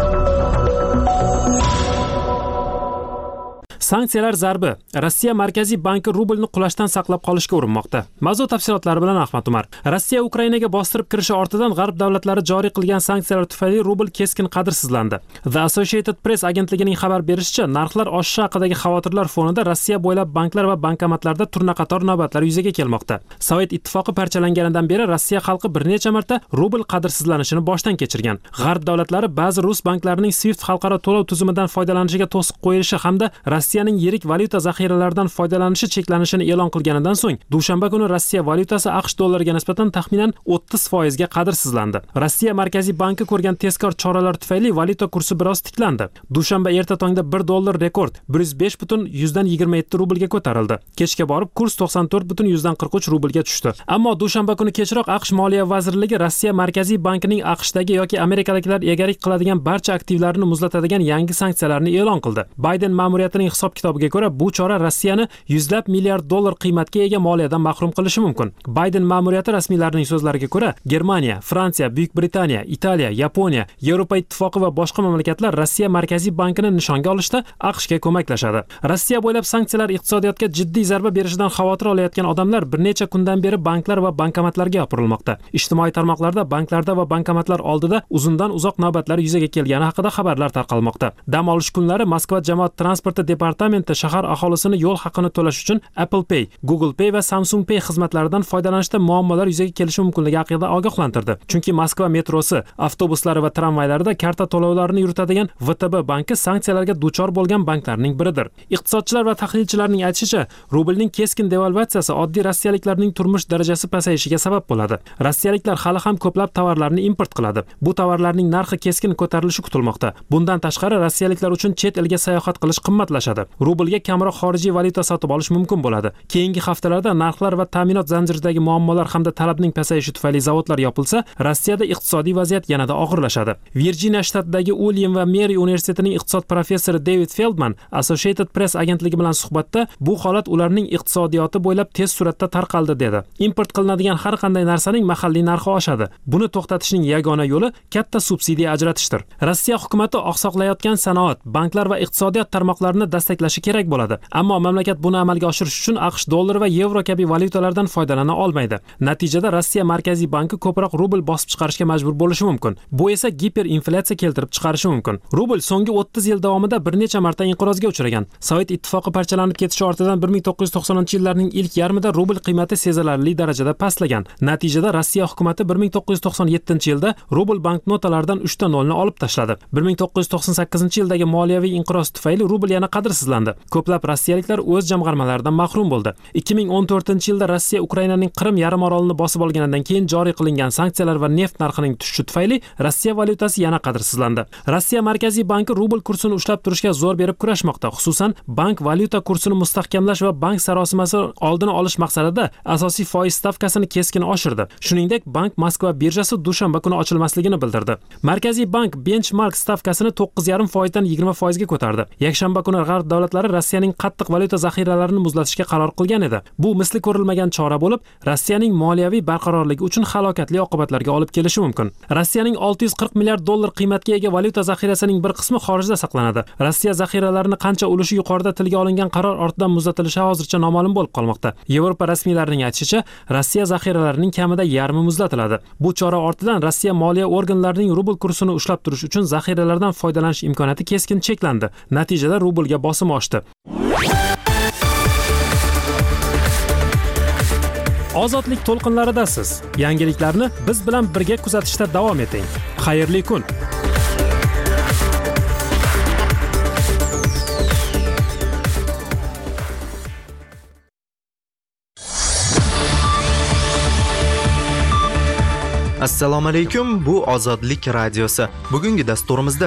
Sanksiyalar zarbi. Rossiya Markaziy banki rublni qulashdan saqlab qolishga urinmoqda. Mavzu tafsilotlari bilan Ahmad Umar. Rossiya Ukrainaga bostirib kirishi ortidan g'arb davlatlari joriy qilgan sanksiyalar tufayli rubl keskin qadrsizlandi. The Associated Press agentligining xabar berishicha, narxlar oshishi haqidagi xavotirlar fonida Rossiya bo'ylab banklar va bankomatlarda turnaqator navbatlar yuzaga kelmoqda. Sovet ittifoqi parchalanganidan beri Rossiya xalqi bir necha marta rubl qadrsizlanishini boshdan kechirgan. G'arb davlatlari ba'zi rus banklarining Swift xalqaro to'lov tuzumidan foydalanishiga to'siq qo'yilishi hamda Rossiyaning yirik valyuta zaxiralaridan foydalanishi cheklanishini e'lon qilganidan so'ng, dushanba kuni Rossiya valyutasi AQSh dollariga nisbatan taxminan o'ttiz foiz ga qadrsizlandi. Rossiya Markaziy banki ko'rgan tezkor choralar tufayli valyuta kursi biroz tiklandi. Dushanba erta tongda bir dollar rekord bir yuz besh butun yuzdan yigirma yetti rublga ko'tarildi. Kechga borib kurs to'qson to'rt butun yuzdan qirq uch rublga tushdi. Ammo dushanba kuni kechroq AQSh Moliya vazirligi Rossiya Markaziy bankining AQShdagi yoki amerikaliklar egalik qiladigan barcha aktivlarini muzlatadigan yangi sanksiyalarni e'lon qildi. Bayden ma'muriyatining hisob kitobiga ko'ra, bu chora Rossiyani yuzlab milliard dollar qiymatga ega moliyadan mahrum qilishi mumkin. Bayden ma'muriyati rasmiylarining so'zlariga ko'ra, Germaniya, Fransiya, Buyuk Britaniya, Italiya, Yaponiya, Yevropa ittifoqi va boshqa mamlakatlar Rossiya Markaziy bankini nishonga olishda AQShga ko'maklashadi. Rossiya bo'ylab sanksiyalar iqtisodiyotga jiddiy zarba berishidan xavotir olayotgan odamlar bir necha kundan beri banklar va bankomatlarga yopirilmoqda. Ijtimoiy tarmoqlarda banklarda va bankomatlar oldida uzundan uzoq navbatlar yuzaga kelgani haqida xabarlar tarqalmoqda. Dam olish kunlari Moskva jamoat transporti departamenti shahar aholisini yo'l haqini to'lash uchun Apple Pay, Google Pay va Samsung Pay xizmatlaridan foydalanishda muammolar yuzaga kelishi mumkinligi haqida ogohlantirdi. Chunki Moskva metrosi, avtobuslari va tramvaylarida karta to'lovlarini yuritadigan V T B banki sanksiyalarga duchor bo'lgan banklarning biridir. Iqtisodchilar va tahlilchilarning aytishicha, rublning keskin devalvatsiyasi oddiy rossiyaliklarning turmush darajasi pasayishiga sabab bo'ladi. Rossiyaliklar hali ham ko'plab tovarlarni import qiladi. Bu tovarlarning narxi keskin ko'tarilishi kutilmoqda. Bundan tashqari rossiyaliklar uchun chet elga sayohat qilish qimmatlashadi. Rublga kamroq xorijiy valyuta sotib olish mumkin bo'ladi. Keyingi haftalarda narxlar va ta'minot zanjiridagi muammolar hamda talabning pasayishi tufayli zavodlar yopilsa, Rossiyada iqtisodiy vaziyat yanada og'irlashadi. Virjiniya shtatidagi Uilyam va Meri universitetining iqtisod professori David Feldman Associated Press agentligi bilan suhbatda bu holat ularning iqtisodiyoti bo'ylab tez suratda tarqaldi dedi. Import qilinadigan har qanday narsaning mahalliy narxi oshadi. Buni to'xtatishning yagona yo'li katta subsidiya ajratishdir. Rossiya hukumatı oqsoqlayotgan sanoat, banklar va iqtisodiyot tarmoqlarini dastaklashi kerak bo'ladi. Ammo mamlakat buni amalga oshirish uchun AQSh dollari va yevro kabi valyutalardan foydalana olmaydi. Natijada Rossiya Markaziy banki ko'proq rubl bosib chiqarishga majbur bo'lishi mumkin. Bu esa giperinflyatsiya keltirib chiqarishi mumkin. Rubl so'nggi o'ttiz yil davomida bir necha marta inqirozga uchragan. Sovet ittifoqi parchalanib ketishi ortidan bir ming to'qqiz yuz to'qsoninchi yillarning ilk yarmida rubl qiymati sezilarli darajada pastlagan. Natijada Rossiya hukumatı bir ming to'qqiz yuz to'qson yettinchi yilda rubl banknotalaridan uchta nolni olib tashladi. bir ming to'qqiz yuz to'qson sakkizinchi yildagi moliyaviy inqiroz tufayli rubl yana qadrsizlandi. Ko'plab rossiyaliklar o'z jamg'armalaridan mahrum bo'ldi. ikki ming o'n to'rtinchi yilda Rossiya Ukrainaning Qrim yarim orolini bosib olganidan keyin joriy qilingan sanksiyalar va neft narxining tushishi tufayli Rossiya valyutasi yana qadrsizlandi. Rossiya Markaziy banki rubl kursini ushlab turishga zo'r berib kurashmoqda. Xususan, bank valyuta kursini mustahkamlash va bank sarosimasi oldini olish maqsadida asosiy foiz stavkasini keskin oshirdi. Shuningdek, bank Moskva birjasi dushanba kuni ochilmasligini bildirdi. Markaziy bank benchmark stavkasini to'qqiz yarim foizdan yigirma foizga ko'tardi. Yakshanba kuni G'arb davlatlari Rossiyaning qattiq valyuta zaxiralarini muzlatishga qaror qilgan edi. Bu misli ko'rilmagan chora bo'lib, Rossiyaning moliyaviy barqarorligi uchun halokatli oqibatlarga olib kelishi mumkin. Rossiyaning olti yuz qirq milliard dollar qiymatga ega valyuta zaxirasining bir qismi xorijda saqlanadi. Rossiya zaxiralarini qancha ulushi yuqorida tilga olingan qaror ortidan muzlatilishi hozircha noma'lum bo'lib qolmoqda. Yevropa rasmiylarining aytishicha, Rossiya zaxiralarining kamida yarmi muzlatiladi. Bu chora ortidan Rossiya moliya organlarining rubl kursini ushlab turish uchun zaxiralardan foydalanish imkoniyati keskin cheklandi. Natijada rublga bosim oshdi. Ozodlik to'lqinlaridasiz. Yangiliklarni biz bilan birga kuzatishda davom eting. Xayrli kun. Assalomu alaykum, bu Ozodlik radiosi. Bugungi dasturimizda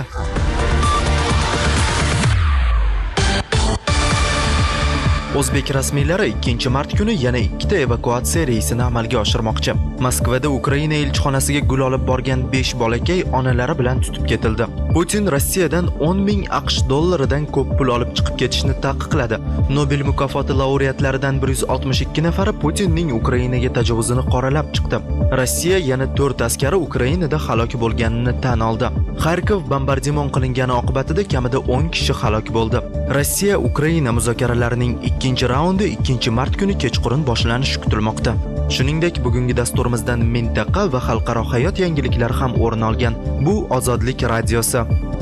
O'zbek rasmiylari ikkinchi mart kuni yana ikkita evakuatsiya reysini amalga oshirmoqchi. Moskvada Ukraina elchixonasiga gul olib borgan besh bolakay onalari bilan tutib ketildi. Putin Rossiyadan o'n ming aqsh dollaridan ko'p pul olib chiqib ketishni taqiqladi. Nobel mukofoti laureatlaridan bir yuz oltmish ikki nafari Putinning Ukrainaga tajovuzini qoralab chiqdi. Rossiya yana to'rt askari Ukrainada halok bo'lganini tan oldi. Kharkov bombardimon qilingani oqibatida kamida o'n kishi halok bo'ldi. Rossiya Ukraina muzokaralarining ikkinchi raundi ikkinchi mart kuni kechqurun boshlanishi kutilmoqda. Shuningdek, bugungi dasturimizdan mintaqa va xalqaro hayot yangiliklari ham o'rin olgan. Bu Ozodlik radiosi.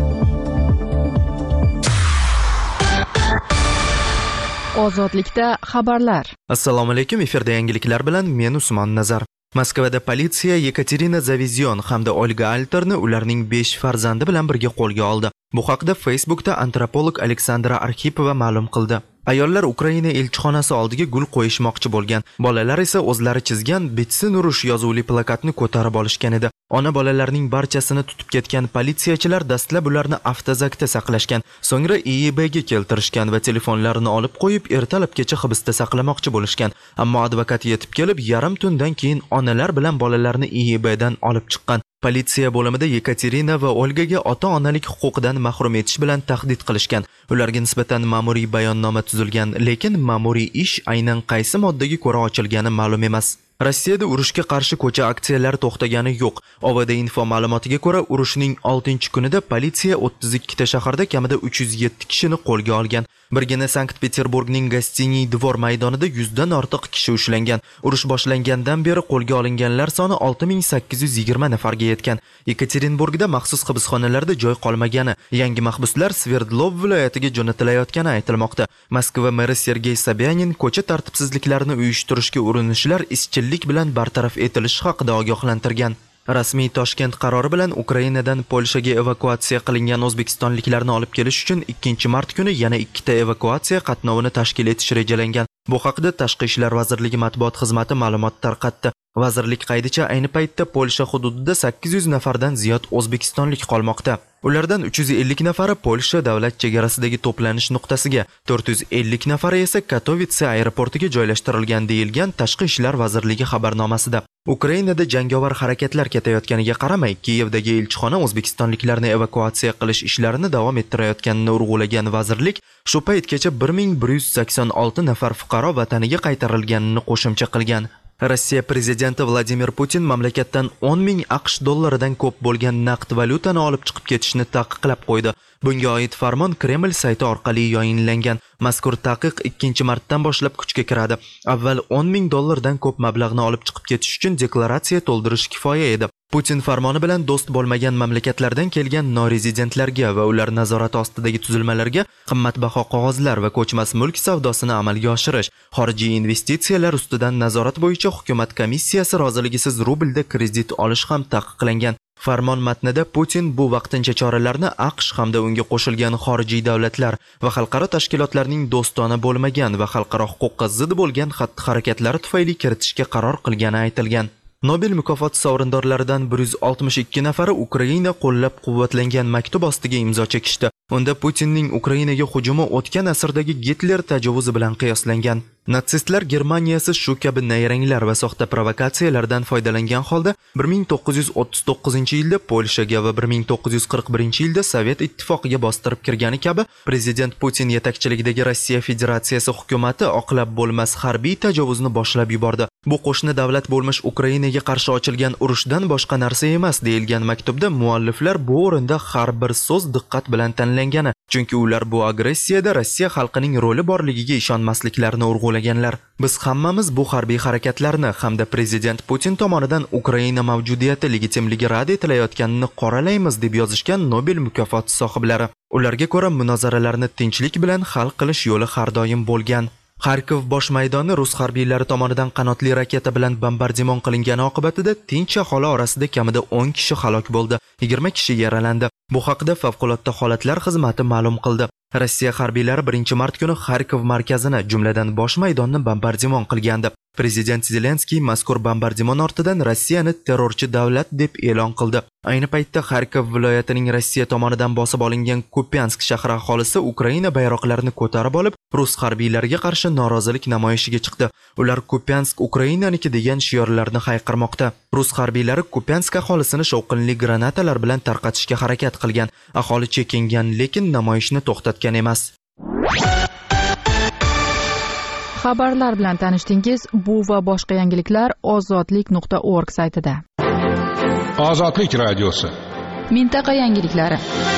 Ozodlikda xabarlar. Assalomu alaykum, efirda yangiliklar bilan men Usmon Nazar. Moskvada politsiya Yekaterina Zavizyon hamda Olga Alterni ularning besh farzandi bilan birga qo'lga oldi. Bu haqda Facebookda antropolog Aleksandra Arxipova ma'lum qildi. Ayollar Ukraina elchixonasi oldiga gul qo'yishmoqchi bo'lgan. Bolalar esa o'zlari chizgan "Bitsin urush" yozuvli plakatni ko'tarib olishgan edi. Ona bolalarning barchasini tutib ketgan politsiyachilar dastlab ularni avtozakda saqlashgan, so'ngra I E B'ga keltirishgan va telefonlarini olib qo'yib ertalabgacha hibsda saqlamoqchi bo'lishgan. Ammo advokat yetib kelib, yarim tundan keyin onalar bilan bolalarni I E B'dan olib chiqqan. Politsiya bo'limida Yekaterina va Olgaga ota-onalik huquqidan mahrum etish bilan tahdid qilishgan. Ularga nisbatan ma'muriy bayonnoma tuzilgan, lekin ma'muriy ish aynan qaysi moddaga ko'ra ochilgani ma'lum emas. Rossiyada urushga qarshi ko'cha aksiyalari to'xtagani yo'q. O V D info ma'lumotiga ko'ra, urushning oltinchi kunida politsiya o'ttiz ikkita shaharda kamida uch yuz yetti kishini qo'lga olgan. Birgina Sankt-Peterburgning Gostiniy Dvor maydonida yuzdan ortiq kishi ushlangan. Urush boshlangandan beri qo'lga olinganlar soni olti ming sakkiz yuz yigirma nafarga yetgan. Yekaterinburgda maxsus hibsxonalarda joy qolmagani, yangi mahbuslar Sverdlov viloyatiga jo'natilayotgani aytilmoqda. Moskva meri Sergey Sobyanin ko'cha tartibsizliklarini uyushtirishga urinishlar izchillik bilan bartaraf etilishi haqida ogohlantirgan. Rasmiy Toshkent qarori bilan Ukrainadan Polshaga evakuatsiya qilingan o'zbekistonliklarni olib kelish uchun ikkinchi mart kuni yana ikkita evakuatsiya qatnovini tashkil etish rejalangan. Bu haqda Tashqi ishlar vazirligi matbuot xizmati ma'lumot tarqatdi. Vazirlik qaydicha ayni paytda Polsha hududida sakkiz yuz nafardan ziyod o'zbekistonlik qolmoqda. Ulardan uch yuz ellik nafari Polsha davlat chegarasidagi to'planish nuqtasiga, to'rt yuz ellik nafari esa Katowice aeroportiga joylashtirilgan deyilgan Tashqi ishlar vazirligi xabarnomasida. Ukrainada jangovar harakatlar ketayotganiga qaramay, Kiyevdagi elchixona o'zbekistonliklarni evakuatsiya qilish ishlarini davom ettirayotganini urg'ulagan vazirlik, shu paytgacha bir ming bir yuz sakson olti nafar fuqaro vataniga qaytarilganini qo'shimcha qilgan. Rossiya prezidenti Vladimir Putin mamlakatdan o'n ming aqsh dollaridan ko'p bo'lgan naqd valyutani olib chiqib ketishni taqiqlab qo'ydi. Bunga oid farmon Kreml sayti orqali yayinlangan. Mazkur taqiq ikkinchi martdan boshlab kuchga kiradi. Avval o'n ming dollardan ko'p mablag'ni olib chiqib ketish uchun deklaratsiya to'ldirish kifoya edi. Putin farmoni bilan do'st bo'lmagan mamlakatlardan kelgan norezidentlarga va ular nazorati ostidagi tuzilmalarga qimmatbaho qog'ozlar va ko'chmas mulk savdosini amalga oshirish, xorijiy investitsiyalar ustidan nazorat bo'yicha hukumat komissiyasi roziligisiz rublda kredit olish ham taqiqlangan. Farmon matnida Putin bu vaqtincha choralarni AQSh hamda unga qo'shilgan xorijiy davlatlar va xalqaro tashkilotlarning do'stona bo'lmagan va xalqaro huquqqa zid bo'lgan xatti-harakatlari tufayli kiritishga qaror qilgani aytilgan. Nobel mukofoti sovrindorlaridan bir yuz oltmish ikki nafari Ukraina qo'llab-quvvatlangan maktub ostiga imzo chekishdi. Unda Putinning Ukrainaga hujumi o'tgan asrdagi Gitler tajovuzi bilan qiyoslangan. Natsistlar Germaniyasi shu kabi nayranglar va soxta provokatsiyalardan foydalangan holda bir ming to'qqiz yuz o'ttiz to'qqizinchi yilda Polshaga va bir ming to'qqiz yuz qirq birinchi yilda Sovet ittifoqiga bostirib kirgani kabi prezident Putin yetakchiligidagi Rossiya Federatsiyasi hukumati oqlab bo'lmas harbiy tajovuzni boshlab yubordi. Bu qo'shni davlat bo'lmish Ukrainaga qarshi ochilgan urushdan boshqa narsa emas deyilgan maktubda mualliflar bu o'rinda har bir so'z diqqat bilan tanlangani, chunki ular bu agressiyada Rossiya xalqining roli borligiga ishonmasliklarini urg'ulaganlar. Biz hammamiz bu harbiy harakatlarni hamda prezident Putin tomonidan Ukraina mavjudiyati legitimligi rad etilayotganini qoralaymiz deb yozishgan Nobel mukofoti sohiblari. Ularga ko'ra munozaralarni tinchlik bilan hal qilish yo'li har doim bo'lgan. Xarkov bosh maydoni rus harbiylari tomonidan qanotli raketa bilan bombardimon qilingani oqibatida tinch aholi orasida kamida o'n kishi halok bo'ldi, yigirma kishi yaralandi. Bu haqda favqulodda holatlar xizmati ma'lum qildi. Rossiya harbiylari birinchi mart kuni Xarkov markazini, jumladan bosh maydonni bombardimon qilgandi. Prezident Zelenskiy mazkur bombardimon ortidan Rossiyani terrorchi davlat deb e'lon qildi. Ayni paytda Xarkov viloyatining Rossiya tomonidan bosib olingan Kupiansk shahri aholisi Ukraina bayroqlarini ko'tarib olib, rus harbiylariga qarshi norozilik namoyishiga chiqdi. Ular Kupiansk Ukrainaniki degan shiorlarni hayqirmoqda. Rus harbiylari Kupiansk aholisini shovqinli granatalar bilan tarqatishga harakat qilgan. Aholi chekingan, lekin namoyishni to'xtatgan emas. Xabarlar bilan tanishdingiz. Bu va boshqa yangiliklar ozodlik nuqta org saytida. Ozodlik radiosi. Mintaqa yangiliklari.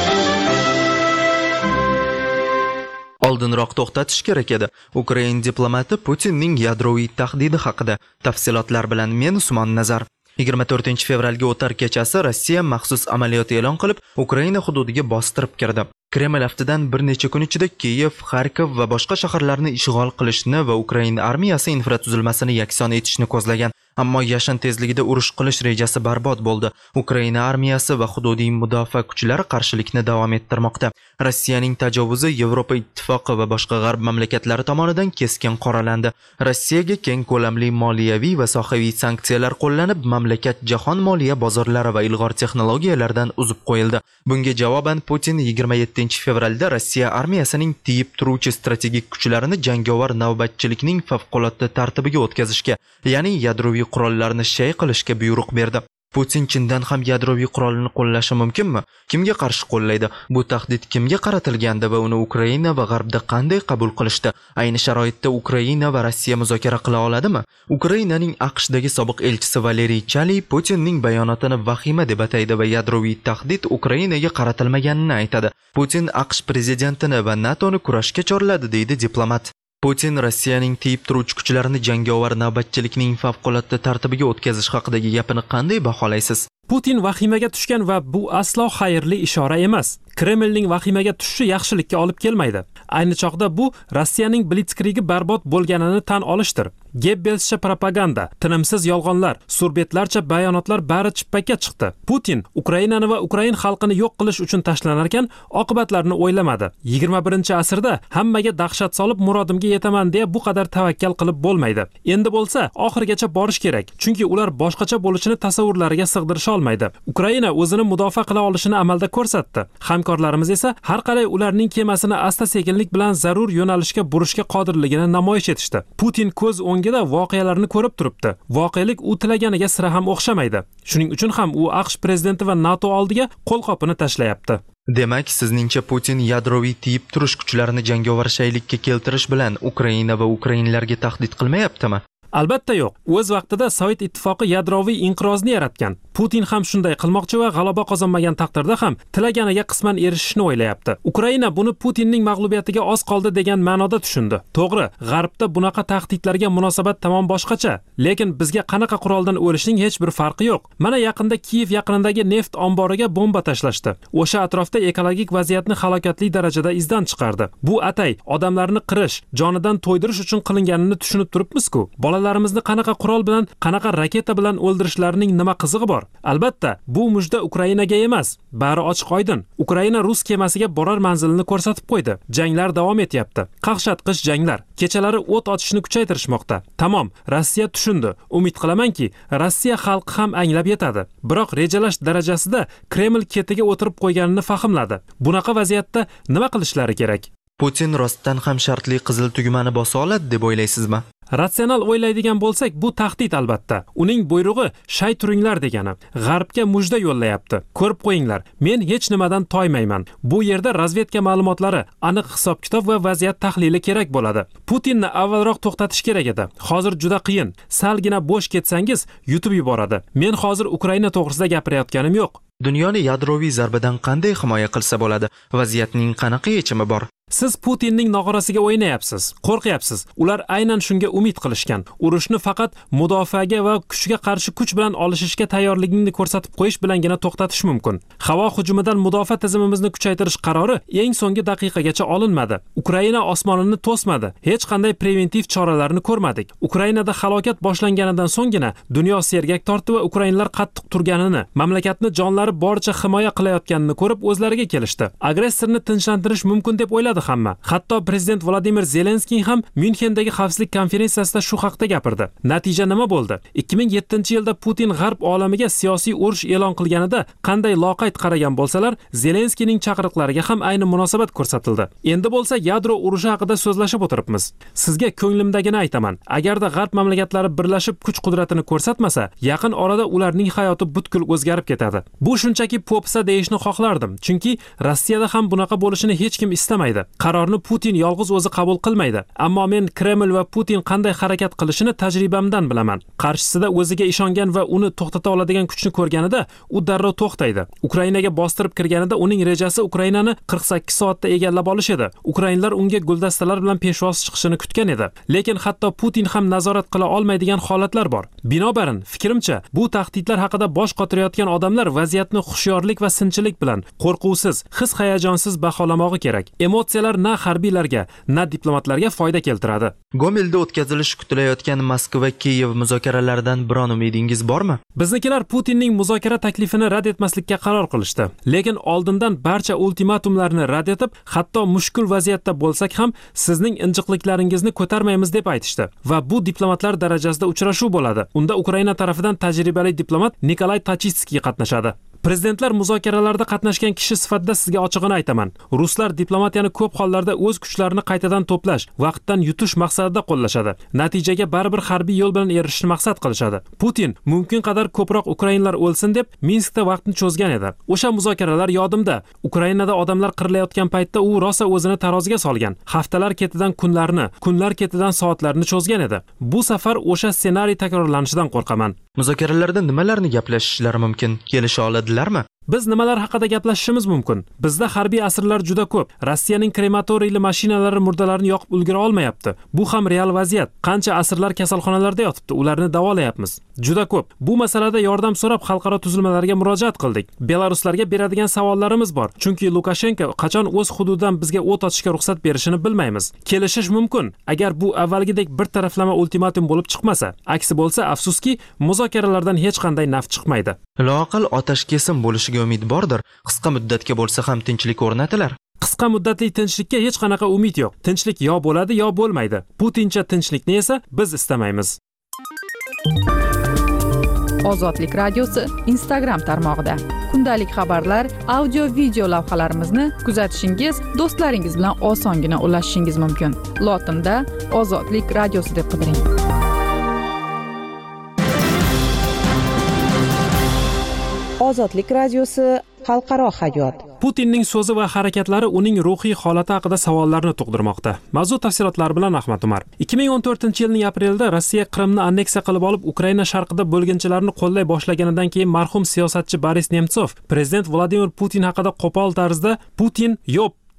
Oldinroq to'xtatish kerak edi. Ukraina diplomati Putinning yadroviy tahdidi haqida. Tafsilotlar bilan men Usmon Nazar. yigirma to'rtinchi fevralga o'tar kechasi Rossiya maxsus amaliyot e'lon qilib, Ukraina hududiga bostirib kirdi. Kreml aftidan bir necha kun ichida Kiyev, Xarkov va boshqa shaharlarni ishg'ol qilishni va Ukraina armiyasi infratuzilmasini yakson etishni ko'zlagan. Ammo yashin tezligida urush qilish rejasi barbod bo'ldi. Ukraina armiyasi va hududiy mudofaa kuchlari qarshilikni davom ettirmoqda. Rossiyaning tajovuzi Yevropa ittifoqi va boshqa g'arb mamlakatlari tomonidan keskin qoralandi. Rossiyaga keng ko'lamli moliyaviy va sohaviy sanksiyalar qo'llanib, mamlakat jahon moliya bozorlari va ilg'or texnologiyalardan uzib qo'yildi. Bunga javoban Putin yigirma yettinchi fevralda Rossiya armiyasining tiyib turuvchi strategik kuchlarini jangovar navbatchilikning favqulodda tartibiga o'tkazishga, ya'ni yadroviy qurollarni shay qilishga buyruq berdi. Putin chindan ham yadroviy qurolni qo'llashi mumkinmi? Kimga qarshi qo'llaydi? Bu tahdid kimga qaratilgandi va uni Ukraina va G'arbda qanday qabul qilishdi? Ayni sharoitda Ukraina va Rossiya muzokara qila oladimi? Ukrainaning AQShdagi sobiq elchisi Valeriy Chali Putinning bayonotini vahima deb ataydi va yadroviy tahdid Ukrainaga qaratilmaganini aytadi. Putin AQSh prezidentini va NATOni kurashga chorladi, deydi diplomat. Putin Rossiyaning tiyib turuvchi kuchlarini jangovar navbatchilikning favqulodda tartibiga o'tkazish haqidagi gapini qanday baholaysiz? Putin vahimaga tushgan va bu aslo xayrli ishora emas. Kremlning vahimaga tushishi yaxshilikka olib kelmaydi. Ayni chog'da bu Rossiyaning blitzkrigi barbod bo'lganini tan olishdir. Gebbelscha propaganda, tinimsiz yolg'onlar, surbetlarcha bayonotlar bari chippakka chiqdi. Putin Ukrainani va Ukrain xalqini yo'q qilish uchun tashlanar ekan, oqibatlarini o'ylamadi. yigirma birinchi asrda hammaga dahshat solib murodimga yetaman deya bu qadar tavakkal qilib bo'lmaydi. Endi bo'lsa, oxirgacha borish kerak, chunki ular boshqacha bo'lishini tasavvurlariga sig'dirisha olmaydi. Ukraina o'zini mudofaa qila olishini amalda ko'rsatdi. Hamkorlarimiz esa har qalay ularning kemasini asta-sekinlik bilan zarur yo'nalishga burishga qodirligini namoyish etishdi. Putin ko'z o'ngida voqealarni ko'rib turibdi. Voqelik u tilaganiga sira ham o'xshamaydi. Shuning uchun ham u AQSh prezidenti va NATO oldiga qo'lqopini tashlayapti. Demak, sizningcha Putin yadroviy tiyib turish kuchlarini jangovar shaylikka keltirish bilan Ukraina va ukrainlarga tahdid qilmayaptimi? Albatta yo'q. O'z vaqtida Sovet ittifoqi yadroviy inqirozni yaratgan. Putin ham shunday qilmoqchi va g'alaba qozonmagan taqdirda ham tilaganiga qisman erishishni o'ylayapti. Ukraina buni Putinning mag'lubiyatiga oz qoldi degan ma'noda tushundi. To'g'ri, G'arbda bunaqa tahdidlarga munosabat tamom boshqacha, lekin bizga qanaqa quroldan o'lishning hech bir farqi yo'q. Mana yaqinda Kiyev yaqinidagi neft omboriga bomba tashlashdi. O'sha atrofda ekologik vaziyatni halokatli darajada izdan chiqardi. Bu atay odamlarni qirish, jonidan to'ydirish uchun qilinganini tushunib turibmiz-ku. Bolalarimizni qanaqa qurol bilan, qanaqa raketa bilan o'ldirishlarining nima qizig'i bor? Albatta, bu mujda Ukrainaga emas, bari ochiq oydin. Ukraina rus kemasiga borar manzilini ko'rsatib qo'ydi. Janglar davom etyapti. Qaqshatqich janglar. Kechalari o't ochishni kuchaytirishmoqda. Tamom, Rossiya tushundi. Umid qilamanki, Rossiya xalqi ham anglab yetadi. Biroq rejalash darajasida Kreml ketiga o'tirib qo'yganini fahmladi. Bunaqa vaziyatda nima qilishlari kerak? Putin rostdan ham shartli qizil tugmani bosa oladi deb o'ylaysizmi? Ratsional o'ylaydigan bo'lsak, bu tahdid albatta. Uning buyrug'i shay turinglar degani. G'arbga mujda yo'llayapti. Ko'rib qo'yinglar, men hech nimadan toymayman. Bu yerda razvedka ma'lumotlari, aniq hisob-kitob va vaziyat tahlili kerak bo'ladi. Putinni avvalroq to'xtatish kerak edi. Hozir juda qiyin. Salgina bo'sh ketsangiz, yutib yuboradi. Men hozir Ukraina to'g'risida gapirayotganim yo'q. Dunyoni yadroviy zarbadan qanday himoya qilsa bo'ladi? Vaziyatning qanaqa yechimi bor? Siz Putinning nog'orasiga o'ynayapsiz, qo'rqyapsiz. Ular aynan shunga umid qilishgan. Urushni faqat mudofaaga va kuchga qarshi kuch bilan olishishga tayyorligingni ko'rsatib qo'yish bilangina to'xtatish mumkin. Havo hujumidan mudofaa tizimimizni kuchaytirish qarori eng so'nggi daqiqagacha olinmadi. Ukraina osmonini to'smadi. Hech qanday preventiv choralarni ko'rmadik. Ukrainada halokat boshlanganidan so'nggina dunyo sergak tortdi va ukrainlar qattiq turganini, mamlakatni jonlari boricha himoya qilayotganini ko'rib o'zlariga kelishdi. Agressorni tinchlantirish mumkin deb o'yladi hamma. Hatto prezident Vladimir Zelenskiy ham Myunxendagi xavfsizlik konferensiyasida shu haqda gapirdi. Natija nima bo'ldi? ikki ming yettinchi yilda Putin g'arb olamiga siyosiy urush e'lon qilganida qanday loqayd qaragan bo'lsalar, Zelenskiyning chaqiriqlariga ham ayni munosabat ko'rsatildi. Endi bo'lsa yadro urushi haqida so'zlashib o'tiribmiz. Sizga ko'nglimdagini aytaman. Agarda g'arb mamlakatlari birlashib kuch-qudratini ko'rsatmasa, yaqin orada ularning hayoti butkul o'zgarib ketadi. Bu shunchaki po'pisa deyishni xohlardim, chunki Rossiyada ham bunaqa bo'lishini hech kim istamaydi. Qarorni Putin yolg'iz o'zi qabul qilmaydi. Ammo men Kreml va Putin qanday harakat qilishini tajribamdan bilaman. Qarshisida o'ziga ishongan va uni to'xtata oladigan kuchni ko'rganida, u darrov to'xtaydi. Ukrainaga bostirib kirganida uning rejasi Ukrainani qirq sakkiz soatda egallab olish edi. Ukrainlar unga guldastalar bilan peshvoz chiqishini kutgan edi. Lekin hatto Putin ham nazorat qila olmaydigan holatlar bor. Binobarin, fikrimcha, bu tahdidlar haqida bosh qotirayotgan odamlar vaziyatni hushyorlik va sinchilik bilan, qo'rquvsiz, his-hayajonsiz baholamog'i kerak. Emotsiyalar na harbiylarga, na diplomatlarga foyda keltiradi. Gomelda o'tkazilishi kutilayotgan Moskva-Kiyev muzokaralaridan biron umidingiz bormi? Biznikilar Putinning muzokara taklifini rad etmaslikka qaror qilishdi. Lekin oldindan barcha ultimatumlarni rad etib, hatto mushkul vaziyatda bo'lsak ham sizning injiqliklaringizni ko'tarmaymiz deb aytishdi. Va bu diplomatlar darajasida uchrashuv bo'ladi. Unda Ukraina tarafidan tajribali diplomat Nikolay Tachitskiy qatnashadi. Prezidentlar muzokaralarda qatnashgan kishi sifatida sizga ochig'ini aytaman. Ruslar diplomatiyani ko'p hollarda o'z kuchlarini qaytadan to'plash, vaqtdan yutish maqsadida qo'llashadi. Natijaga baribir harbiy yo'l bilan erishishni maqsad qilishadi. Putin mumkin qadar ko'proq ukrainlar o'lsin deb Minskda vaqtni cho'zgan edi. O'sha muzokaralar yodimda. Ukrainada odamlar qirilayotgan paytda u rosa o'zini taroziga solgan. Haftalar ketidan kunlarni, kunlar ketidan soatlarni cho'zgan edi. Bu safar o'sha ssenariy takrorlanishidan qo'rqaman. Muzokaralarda nimalarni gaplashishlari mumkin? Kelisha oladilarmi? Biz nimalar haqida gaplashishimiz mumkin? Bizda harbiy asirlar juda ko'p. Rossiyaning krematoriyli mashinalari murdalarni yoqib ulgura olmayapti. Bu ham real vaziyat. Qancha asirlar kasalxonalarda yotibdi, ularni davolayapmiz. Juda ko'p. Bu masalada yordam so'rab xalqaro tuzilmalarga murojaat qildik. Belaruslarga beradigan savollarimiz bor. Chunki Lukashenko qachon o'z hududidan bizga o't ochishga ruxsat berishini bilmaymiz. Kelishish mumkin, agar bu avvalgidek bir taraflama ultimatum bo'lib chiqmasa. Aksi bo'lsa, afsuski, muzokaralardan hech qanday naf chiqmaydi. Loaqal otash kesim bo'lishi umid bordir. Qisqa muddatga bo'lsa ham tinchlik o'rnatilar. Qisqa muddatli tinchlikka hech qanaqa umid yo'q. Tinchlik yo bo'ladi, yo bo'lmaydi. Putincha tinchlikni esa biz istamaymiz. Ozodlik radiosi Instagram tarmog'ida kundalik xabarlar, audio video lavhalarimizni kuzatishingiz, do'stlaringiz bilan osongina ulashishingiz mumkin. Lotinda Ozodlik radiosi deb qidiring. Ozodlik radiosi xalqaro hayot. Putinning so'zi va harakatlari uning ruhiy holati haqida savollarni tug'dirmoqda. Mavzu tafsilotlari bilan Ahmad Umar. ikki ming o'n to'rtinchi yilning aprelida Rossiya Qrimni anneksiya qilib olib, Ukraina sharqida bo'lginchilarni qo'llay boshlaganidan keyin marhum siyosatchi Boris Nemtsov prezident Vladimir Putin haqida qo'pol tarzda Putin yo'q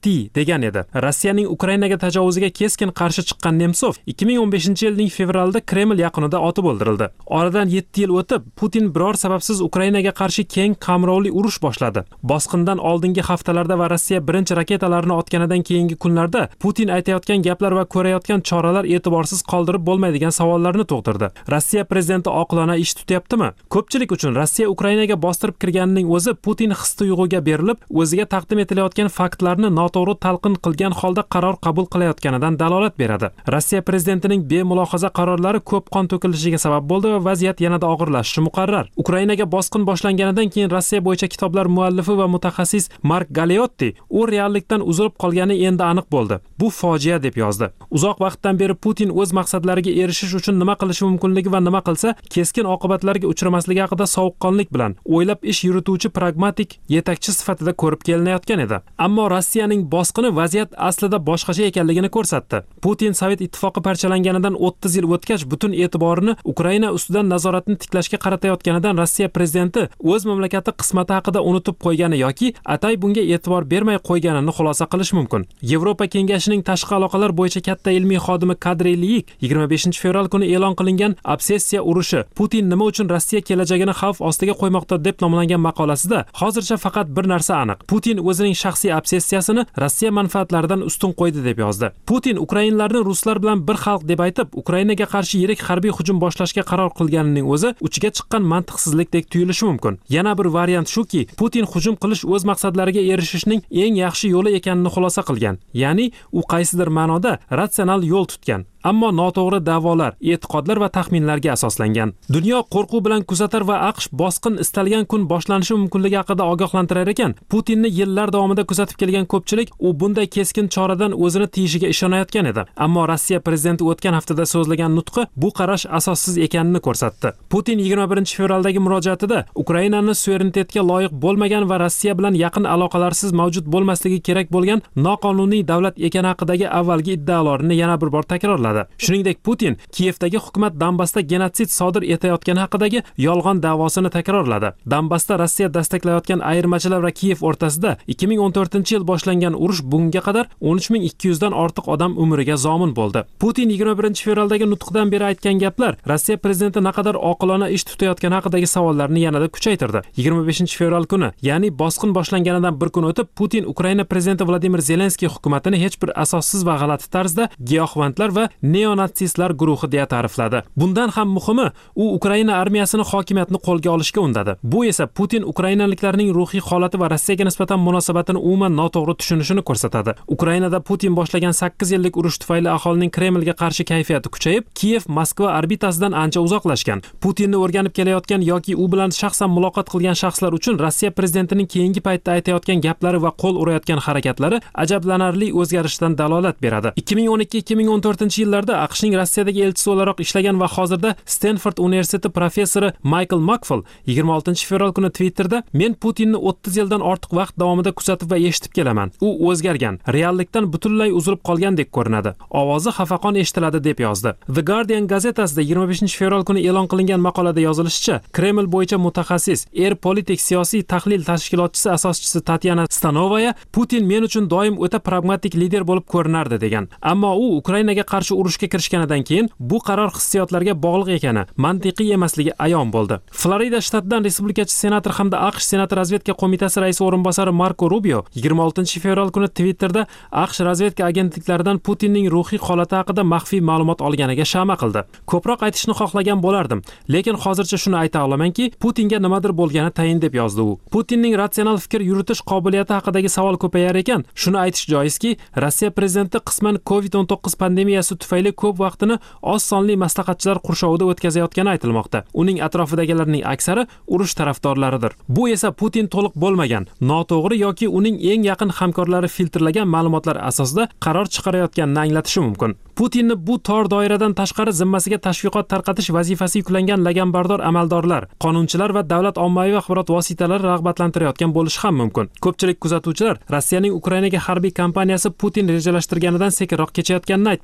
T degan edi. Rossiyaning Ukrainaga tajovuziga keskin qarshi chiqqan Nemsov ikki ming o'n beshinchi yilning fevralida Kreml yaqinida otib o'ldirildi. Oradan yetti yil o'tib, Putin biror sababsiz Ukrainaga qarshi keng qamrovli urush boshladi. Bosqindan oldingi haftalarda va Rossiya birinchi raketalarini otganidan keyingi kunlarda Putin aytayotgan gaplar va ko'rayotgan choralar e'tiborsiz qoldirib bo'lmaydigan savollarni tug'dirdi. Rossiya prezidenti oqilona ish tutyaptimi? Ko'pchilik uchun Rossiya Ukrainaga bostirib kirganining o'zi Putin his-tuyg'uga berilib, o'ziga taqdim etilayotgan faktlarni noto'g'ri talqin qilgan holda qaror qabul qilayotganidan dalolat beradi. Rossiya prezidentining bemulohaza qarorlari ko'p qon to'kilishiga sabab bo'ldi va vaziyat yanada og'irlashishi muqarrar. Ukrainaga bosqin boshlanganidan keyin Rossiya bo'yicha kitoblar muallifi va mutaxassis Mark Galeotti u reallikdan uzilib qolgani endi aniq bo'ldi. Bu fojia deb yozdi. Uzoq vaqtdan beri Putin o'z maqsadlariga erishish uchun nima qilishi mumkinligi va nima qilsa keskin oqibatlarga uchramasligi haqida sovuqqonlik bilan o'ylab ish yurituvchi pragmatik yetakchi sifatida ko'rib kelinayotgan edi. Ammo Rossiyaning bosqini vaziyat aslida boshqacha ekanligini ko'rsatdi. Putin Sovet ittifoqi parchalanganidan o'ttiz yil o'tgach butun e'tiborini Ukraina ustidan nazoratni tiklashga qaratayotganidan Rossiya prezidenti o'z mamlakati qismati haqida unutib qo'ygani yoki atay bunga e'tibor bermay qo'yganini xulosa qilish mumkin. Yevropa kengashining tashqi aloqalar bo'yicha katta ilmiy xodimi Kadri Liyik yigirma beshinchi fevral kuni e'lon qilingan obsessiya urushi Putin nima uchun Rossiya kelajagini xavf ostiga qo'ymoqda deb nomlangan maqolasida hozircha faqat bir narsa aniq. Putin o'zining shaxsiy obsessiyasini Rossiya manfaatlaridan ustun qo'ydi deb yozdi. Putin ukrainlarni ruslar bilan bir xalq deb aytib, Ukrainaga qarshi yirik harbiy hujum boshlashga qaror qilganining o'zi uchiga chiqqan mantiqsizlikdek tuyulishi mumkin. Yana bir variant shuki, Putin hujum qilish o'z maqsadlariga erishishning eng yaxshi yo'li ekanini xulosa qilgan. Ya'ni u qaysidir ma'noda ratsional yo'l tutgan. Ammo noto'g'ri da'volar, e'tiqodlar va taxminlarga asoslangan. Dunyo qo'rquv bilan kuzatar va AQSh bosqin istalgan kun boshlanishi mumkinligi haqida ogohlantirar ekan. Putinni yillar davomida kuzatib kelgan ko'pchilik u bunday keskin choradan o'zini tiyishiga ishonayotgan edi. Ammo Rossiya prezidenti o'tgan haftada so'zlagan nutqi bu qarash asossiz ekanini ko'rsatdi. Putin yigirma birinchi fevraldagi murojaatida Ukrainani suverenitetga loyiq bo'lmagan va Rossiya bilan yaqin aloqalarsiz mavjud bo'lmasligi kerak bo'lgan noqonuniy davlat ekani haqidagi avvalgi iddaolarini yana bir bor takrorladi. Shuningdek, Putin Kiyevdagi hukumat Donbassda genotsid sodir etayotgani haqidagi yolg'on da'vosini takrorladi. Donbassda Rossiya dastaklayotgan ayirmachilar va Kiyev o'rtasida ikki ming o'n to'rtinchi yil boshlangan urush bunga qadar o'n uch ming ikki yuz dan ortiq odam umriga zomin bo'ldi. Putin yigirma birinchi fevraldagi nutqidan beri aytgan gaplar Rossiya prezidenti naqadar oqilona ish tutayotgani haqidagi savollarni yanada kuchaytirdi. yigirma beshinchi fevral kuni, ya'ni bosqin boshlanganidan bir kun o'tib, Putin Ukraina prezidenti Vladimir Zelenskiy hukumatini hech bir asossiz va g'alati tarzda giyohvandlar va neonatsistlar guruhi deya ta'rifladi. Bundan ham muhimi, u Ukraina armiyasini hokimiyatni qo'lga olishga undadi. Bu esa Putin ukrainaliklarning ruhiy holati va Rossiyaga nisbatan munosabatini umuman noto'g'ri tushunishini ko'rsatadi. Ukrainada Putin boshlagan sakkiz yillik urush tufayli aholining Kremlga qarshi kayfiyati kuchayib, Kiyev Moskva orbitasidan ancha uzoqlashgan. Putinni o'rganib kelayotgan yoki u bilan shaxsan muloqot qilgan shaxslar uchun Rossiya prezidentining keyingi paytda aytayotgan gaplari va qo'l urayotgan harakatlari ajablanarli o'zgarishdan dalolat beradi. ikki ming o'n ikki ikki ming o'n to'rtinchi yillarda AQShning Rossiyadagi elchisi o'laroq ishlagan va hozirda Stanford universiteti professori Michael Makfall yigirma oltinchi fevral kuni Twitterda "Men Putinni o'ttiz yildan ortiq vaqt davomida kuzatib va eshitib kelaman. U o'zgargan, reallikdan butunlay uzilib qolgandek ko'rinadi. Ovozi xafaqon eshitiladi" deb yozdi. The Guardian gazetasida yigirma beshinchi fevral kuni e'lon qilingan maqolada yozilishicha, Kreml bo'yicha mutaxassis, Air Politics siyosiy tahlil tashkilotchisi asoschisi Tatyana Stanovaya Putin men uchun doim o'ta pragmatik lider bo'lib ko'rinardi degan. Ammo u Ukrainaga qarshi urushga kirishganidan keyin bu qaror hissiyotlarga bog'liq ekani, mantiqiy emasligi ayon bo'ldi. Florida shtatidan respublikachi senator hamda AQSh Senat razvedka qo'mitasi raisi o'rinbosari Marco Rubio yigirma oltinchi fevral kuni Twitterda AQSh razvedka agentliklaridan Putinning ruhiy holati haqida maxfiy ma'lumot olganiga shama qildi. Ko'proq aytishni xohlagan bo'lardim, lekin hozircha shuni ayta olamanki, Putinga nimadir bo'lgani tayin deb yozdi u. Putinning ratsional fikr yuritish qobiliyati haqidagi savol ko'payar ekan, shuni aytish joizki, Rossiya prezidenti qisman covid o'n to'qqiz pandemiyasi tufayli ko'p vaqtini oz sonli maslahatchilar qurshovida o'tkazayotgani aytilmoqda. Uning atrofidagilarning aksari urush tarafdorlaridir. Bu esa Putin to'liq bo'lmagan, noto'g'ri yoki uning eng yaqin hamkorlari filtrlagan ma'lumotlar asosida qaror chiqarayotganini anglatishi mumkin. Putinni bu tor doiradan tashqari zimmasiga tashviqot tarqatish vazifasi yuklangan laganbardor amaldorlar, qonunchilar va davlat ommaviy axborot vositalari rag'batlantirayotgan bo'lishi ham mumkin. Ko'pchilik kuzatuvchilar Rossiyaning Ukrainaga harbiy kampaniyasi Putin rejalashtirganidan sekinroq kechayotganini aytmoqda.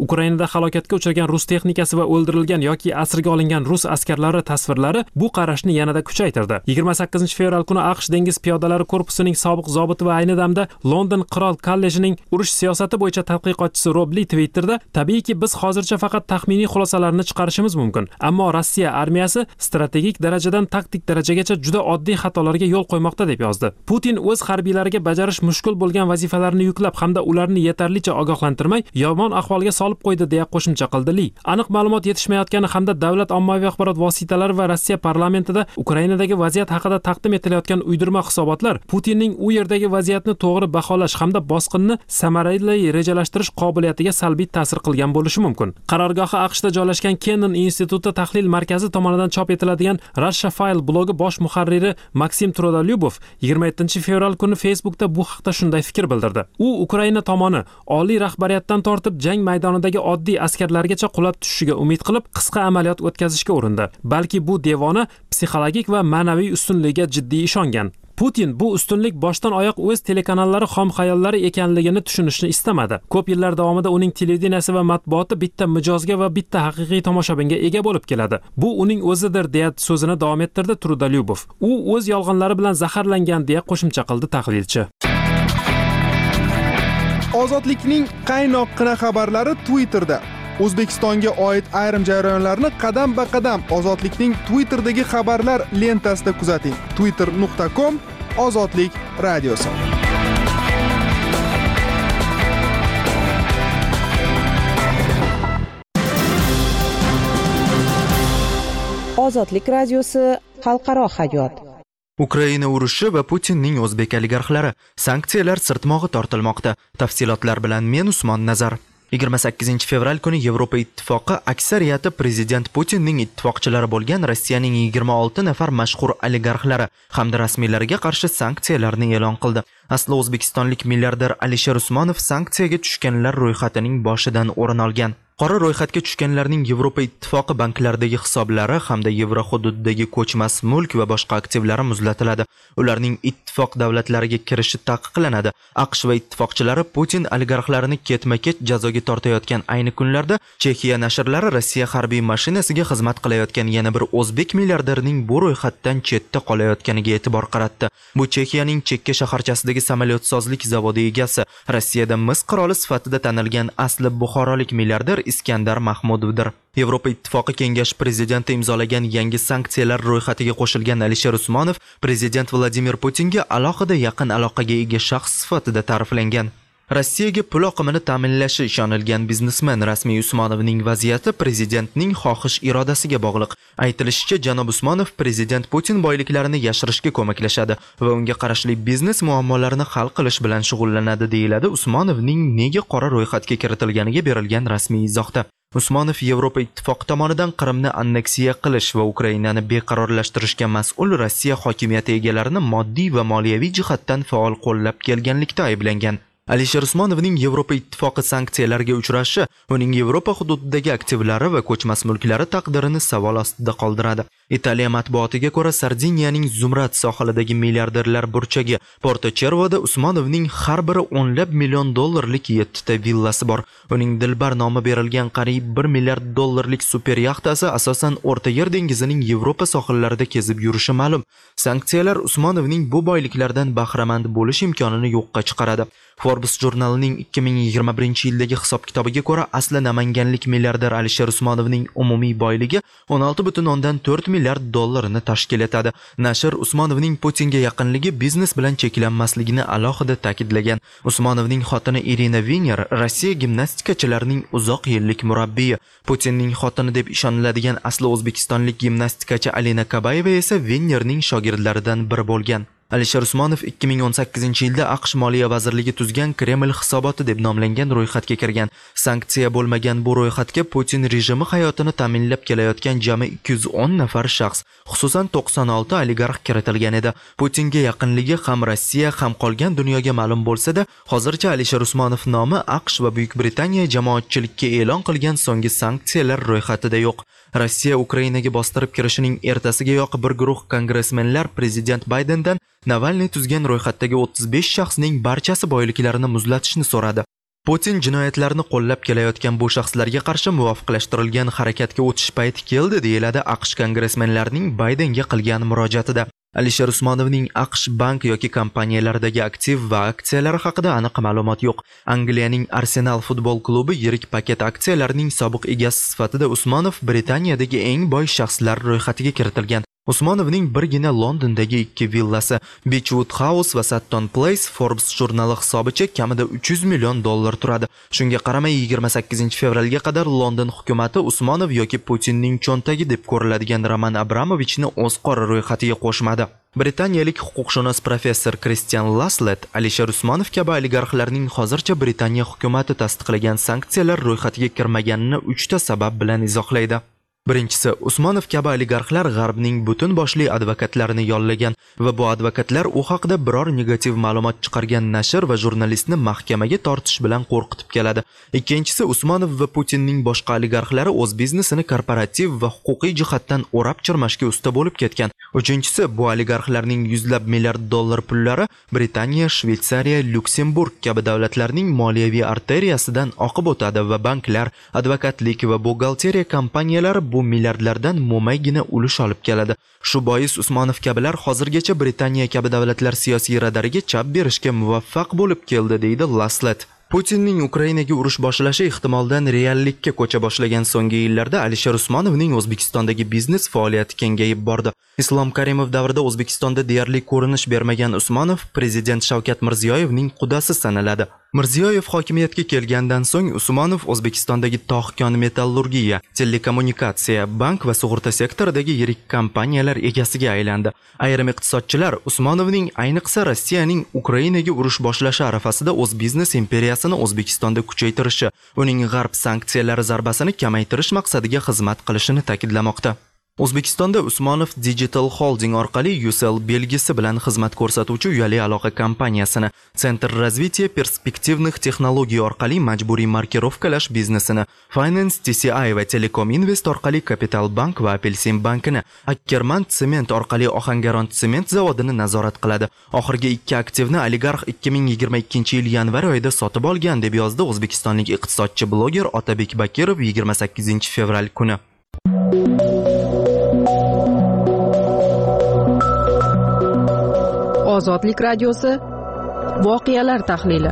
Ukrainada halokatga uchragan rus texnikasi va o'ldirilgan yoki asirga olingan rus askarlari tasvirlari bu qarashni yanada kuchaytirdi. yigirma sakkizinchi fevral kuni AQSh dengiz piyodalari korpusining sobiq zobiti va ayni damda London qirol kollejining urush siyosati bo'yicha tadqiqotchisi Rob Lee Twitterda "Tabiiyki biz hozircha faqat taxminiy xulosalarni chiqarishimiz mumkin, ammo Rossiya armiyasi strategik darajadan taktik darajagacha juda oddiy xatolarga yo'l qo'ymoqda" deb yozdi. Putin o'z harbiylariga bajarish mushkul bo'lgan vazifalarni yuklab hamda ularni yetarlicha ogohlantirmay yomon ahvolga solib qo'ydi deya qo'shimcha qildi Lee. Aniq ma'lumot yetishmayotgani hamda davlat ommaviy axborot vositalari va Rossiya parlamentida Ukrainadagi vaziyat haqida taqdim etilayotgan uydirma hisobotlar Putinning u yerdagi vaziyatni to'g'ri baholash hamda bosqinni samarali rejalashtirish qobiliyatiga salbiy ta'sir qilgan bo'lishi mumkin. Qarorgohi AQShda joylashgan Kennan instituti tahlil markazi tomonidan chop etiladigan Russia File blogi bosh muharriri Maksim Trodolyubov yigirma yettinchi fevral kuni Facebookda bu haqda shunday fikr bildirdi. U Ukraina tomoni oliy rahbariyatdan tortib jang maydonidagi oddiy askarlargacha qulab tushishiga umid qilib qisqa amaliyot o'tkazishga urindi. Balki bu devona psixologik va ma'naviy ustunligiga jiddiy ishongan. Putin bu ustunlik boshdan oyoq o'z telekanallari xom xayollari ekanligini tushunishni istamadi. Ko'p yillar davomida uning televideniyasi va matbuoti bitta mijozga va bitta haqiqiy tomoshabinga ega bo'lib keladi. Bu uning o'zidir deya so'zini davom ettirdi Trudolyubov. U o'z yolg'onlari bilan zaharlangan deya qo'shimcha qildi tahlilchi. Ozodlikning qaynoqqina xabarlari Twitterda. O'zbekistonga oid ayrim jarayonlarni qadam-ba-qadam Ozodlikning Twitterdagi xabarlar lentasida kuzating. twitter nuqta com Ozodlik radiosi. Ozodlik radiosi xalqaro hayot. Ukraina urushi va Putinning o'zbek oligarxlari sanksiyalar sirtmog'i tortilmoqda. Tafsilotlar bilan men Usmon Nazar. yigirma sakkizinchi fevral kuni Yevropa ittifoqi aksariyati prezident Putinning ittifoqchilari bo'lgan Rossiyaning yigirma olti nafar mashhur oligarxlari hamda rasmiylariga qarshi sanksiyalarni e'lon qildi. Asli o'zbekistonlik milliarder Alisher Usmonov sanksiyaga tushganlar ro'yxatining boshidan o'rin olgan. Qora ro'yxatga tushganlarning Yevropa ittifoqi banklaridagi hisoblari hamda yevro hududidagi ko'chmas mulk va boshqa aktivlari muzlatiladi. Ularning ittifoq davlatlariga kirishi taqiqlanadi. AQSh va ittifoqchilari Putin oligarxlarini ketma-ket jazoga tortayotgan ayni kunlarda Chexiya nashrlari Rossiya harbiy mashinasiga xizmat qilayotgan yana bir o'zbek milliarderining bu ro'yxatdan chetda qolayotganiga e'tibor qaratdi. Bu Chexiyaning chekka shaharchasidagi samolyotsozlik zavodi egasi, Rossiyada mis qiroli sifatida tanilgan asli buxorolik milliarder Iskandar Mahmudovdir. Yevropa ittifoqi kengashi prezidenti imzolagan yangi sanksiyalar ro'yxatiga qo'shilgan Alisher Usmonov prezident Vladimir Putinga alohida yaqin aloqaga ega shaxs sifatida ta'riflangan. Rossiyaga pul oqimini ta'minlashi ishonilgan biznesmen rasmiy Usmonovning vaziyati prezidentning xohish irodasiga bog'liq. Aytilishicha, janob Usmonov prezident Putin boyliklarini yashirishga ko'maklashadi va unga qarashli biznes muammolarini hal qilish bilan shug'ullanadi deyiladi Usmonovning nega qora ro'yxatga kiritilganiga berilgan rasmiy izohda. Usmonov Yevropa ittifoqi tomonidan Qrimni anneksiya qilish va Ukrainani beqarorlashtirishga mas'ul Rossiya hokimiyati egalarini moddiy va moliyaviy jihatdan faol qo'llab kelganlikda ayblangan. Alisher Usmonovning Yevropa ittifoqi sanksiyalarga uchrashi uning Yevropa hududidagi aktivlari va ko'chmas mulklari taqdirini savol ostida qoldiradi. Italiya matbuotiga ko'ra, Sardiniyaning Zumrad sohilidagi milliarderlar burchagi Porto Cervoda Usmonovning har biri o'nlab million dollarlik yettita villasi bor. Uning Dilbar nomi berilgan qariyb bir milliard dollarlik super yaxtasi asosan O'rta Yer dengizining Yevropa sohillarida kezib yurishi ma'lum. Sanksiyalar Usmonovning bu boyliklardan bahramand bo'lish imkonini yo'qqa chiqaradi. Forbes jurnalining ikki ming yigirma birinchi yildagi hisob-kitobiga ko'ra, asli namanganlik milliarder Alisher Usmonovning umumiy boyligi o'n olti butun o'ndan to'rt milliard dollarni tashkil etadi. Nashr Usmonovning Putinga yaqinligi biznes bilan cheklanmasligini alohida ta'kidlagan. Usmonovning xotini Irina Viner Rossiya gimnastikachilarining uzoq yillik murabbiyi. Putinning xotini deb ishoniladigan asli o'zbekistonlik gimnastikachi Alina Kabayeva esa Vinerning shogirdlaridan biri bo'lgan. Alisher Usmonov ikki ming o'n sakkizinchi yilda AQSh Moliya vazirligi tuzgan Kreml hisoboti deb nomlangan ro'yxatga kirgan. Sanksiya bo'lmagan bu ro'yxatga Putin rejimi hayotini ta'minlab kelayotgan jami ikki yuz o'n nafar shaxs, xususan to'qson olti oligarx kiritilgan edi. Putinga yaqinligi ham Rossiya ham qolgan dunyoga ma'lum bo'lsa-da, hozircha Alisher Usmonov nomi AQSh va Buyuk Britaniya jamoatchilikka e'lon qilgan so'nggi sanksiyalar ro'yxatida yo'q. Rossiya Ukrainaga bostirib kirishining ertasigayoq bir guruh kongressmenlar prezident Baydendan Navalniy tuzgan ro'yxatdagi o'ttiz besh shaxsning barchasi boyliklarini muzlatishni so'radi. Putin jinoyatlarni qo'llab kelayotgan bu shaxslarga qarshi muvofiqlashtirilgan harakatga o'tish payti keldi, deyiladi AQSh kongressmenlarining Baydenga qilgan murojaatida. Alisher Usmonovning AQSh bank yoki kompaniyalaridagi aktiv va aksiyalari haqida aniq ma'lumot yo'q. Angliyaning Arsenal futbol klubi yirik paket aksiyalarining sobiq egasi sifatida Usmonov Britaniyadagi eng boy shaxslar ro'yxatiga kiritilgan. Usmonovning birgina Londondagi ikki villasi Beechwood House va Sutton Place Forbes jurnali hisobicha kamida uch yuz million dollar turadi. Shunga qaramay yigirma sakkizinchi fevralga qadar London hukumati Usmonov yoki Putinning cho'ntagi deb ko'riladigan Roman Abramovichni o'z qora ro'yxatiga qo'shmadi. Britaniyalik huquqshunos professor Christian Laslet Alisher Usmonov kabi oligarxlarning hozircha Britaniya hukumati tasdiqlagan sanksiyalar ro'yxatiga kirmaganini uchta sabab bilan izohlaydi. Birinchisi, Usmonov kabi oligarxlar G'arbning butun boshli advokatlarini yollagan va bu advokatlar u haqida biror negativ ma'lumot chiqargan nashr va jurnalistni mahkamaga tortish bilan qo'rqitib keladi. Ikkinchisi, Usmonov va Putinning boshqa oligarxlari o'z biznesini korporativ va huquqiy jihatdan o'rab chirmashga usta bo'lib ketgan. Uchinchisi, bu oligarxlarning yuzlab milliard dollar pullari Britaniya, Shveysariya, Lyuksemburg kabi davlatlarning moliyaviy arteriyasidan oqib o'tadi va banklar, advokatlik va buxgalteriya kompaniyalari bu milliardlardan mo'maygina ulush olib keladi. Shu bois Usmonov kabilar hozirgacha Britaniya kabi davlatlar siyosiy radariga chap berishga muvaffaq bo'lib keldi, deydi Laslet. Putinning Ukrainaga urush boshlashi ehtimoldan reallikka ko'cha boshlagan so'nggi yillarda Alisher Usmonovning O'zbekistondagi biznes faoliyati kengayib bordi. Islom Karimov davrida O'zbekistonda deyarli ko'rinish bermagan Usmonov prezident Shavkat Mirziyoyevning qudasi sanaladi. Mirziyoyev hokimiyatga kelgandan so'ng Usmonov O'zbekistondagi tog'-kon metallurgiya, telekommunikatsiya, bank va sug'urta sektoridagi yirik kompaniyalar egasiga aylandi. Ayrim iqtisodchilar Usmonovning ayniqsa Rossiyaning Ukrainaga urush boshlashi arafasida o'z biznes imperiyasini O'zbekistonda kuchaytirishi, uning g'arb sanksiyalari zarbasini kamaytirish maqsadiga xizmat qilishini ta'kidlamoqda. O'zbekistonda Usmonov Digital Holding orqali Ucell belgisi bilan xizmat ko'rsatuvchi uyali aloqa kompaniyasini, Center развития перспективных texnologiya orqali majburiy markirovkalash biznesini, Finance T C I va Telecom Invest orqali Capital Bank va Apelsin bankini, Ackerman Sement orqali Ohangaron sement zavodini nazorat qiladi. Oxirgi ikki aktivni oligarx ikki ming yigirma ikkinchi yil yanvar oyida sotib olgan, deb yozdi o'zbekistonlik iqtisodchi bloger Otabek Bakirov yigirma sakkizinchi fevral kuni. Ozodlik radiosi voqealar tahlili.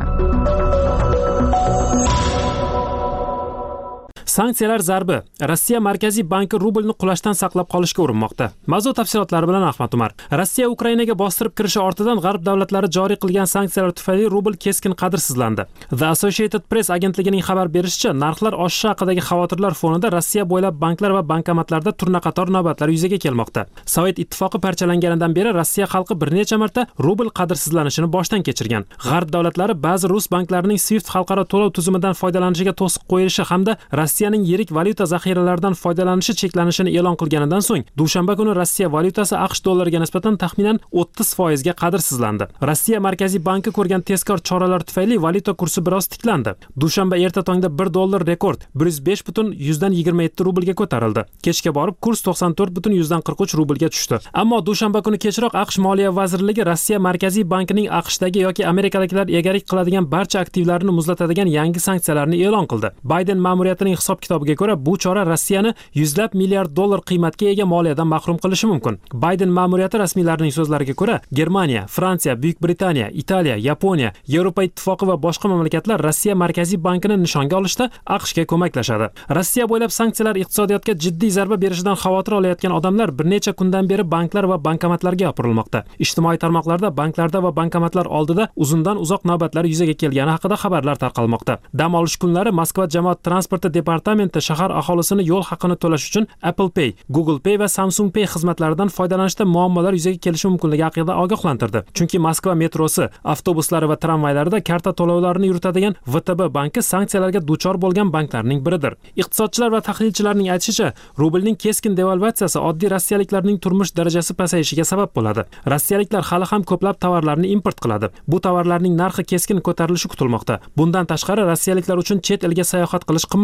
Sanksiyalar zarbi. Rossiya Markaziy banki rublni qulashdan saqlab qolishga urinmoqda. Mavzu tafsilotlari bilan Ahmad Umar. Rossiya Ukrainaga bostirib kirishi ortidan G'arb davlatlari joriy qilgan sanksiyalar tufayli rubl keskin qadrsizlandi. The Associated Press agentligining xabar berishicha, narxlar oshishi haqidagi xavotirlar fonida Rossiya bo'ylab banklar va bankomatlarda turna-qator navbatlar yuzaga kelmoqda. Sovet ittifoqi parchalanganidan beri Rossiya xalqi bir necha marta rubl qadrsizlanishini boshdan kechirgan. G'arb davlatlari ba'zi rus banklarining Swift xalqaro to'lov tuzumidan foydalanishiga to'siq qo'yishi hamda Rossiyaning yirik valyuta zaxiralaridan foydalanishi cheklanishini e'lon qilganidan so'ng, dushanba kuni Rossiya valyutasi AQSh dollariga nisbatan taxminan o'ttiz foiz ga qadrsizlandi. Rossiya Markaziy banki ko'rgan tezkor choralar tufayli valyuta kursi biroz tiklandi. Dushanba erta tongda bir dollar rekord bir yuz besh butun yuzdan yigirma yetti rublga ko'tarildi. Kechga borib kurs to'qson to'rt butun yuzdan qirq uch rublga tushdi. Ammo dushanba kuni kechroq AQSh Moliya vazirligi Rossiya Markaziy bankining AQShdagi yoki amerikaliklar egalik qiladigan barcha aktivlarini muzlatadigan yangi sanksiyalarni e'lon qildi. Bayden ma'muriyatining hisob kitobiga ko'ra, bu chora Rossiyani yuzlab milliard dollar qiymatga ega moliyadan mahrum qilishi mumkin. Bayden ma'muriyati rasmiylarining so'zlariga ko'ra, Germaniya, Fransiya, Buyuk Britaniya, Italiya, Yaponiya, Yevropa ittifoqi va boshqa mamlakatlar Rossiya Markaziy bankini nishonga olishda AQShga ko'maklashadi. Rossiya bo'ylab sanksiyalar iqtisodiyotga jiddiy zarba berishidan xavotir olayotgan odamlar bir necha kundan beri banklar va bankomatlarga yopirilmoqda. Ijtimoiy tarmoqlarda banklarda va bankomatlar oldida uzundan uzoq navbatlar yuzaga kelgani haqida xabarlar tarqalmoqda. Dam olish kunlari Moskva jamoat transporti departamenti shahar aholisini yo'l haqini to'lash uchun Apple Pay, Google Pay va Samsung Pay xizmatlaridan foydalanishda muammolar yuzaga kelishi mumkinligi haqida ogohlantirdi. Chunki Moskva metrosi, avtobuslari va tramvaylarida karta to'lovlarini yuritadigan V T B banki sanksiyalarga duchor bo'lgan banklarning biridir. Iqtisodchilar va tahlilchilarning aytishicha, rublning keskin devalvatsiyasi oddiy rossiyaliklarning turmush darajasi pasayishiga sabab bo'ladi. Rossiyaliklar hali ham ko'plab tovarlarni import qiladi. Bu tovarlarning narxi keskin ko'tarilishi kutilmoqda. Bundan tashqari rossiyaliklar uchun chet elga sayohat qilish qimmatlashadi.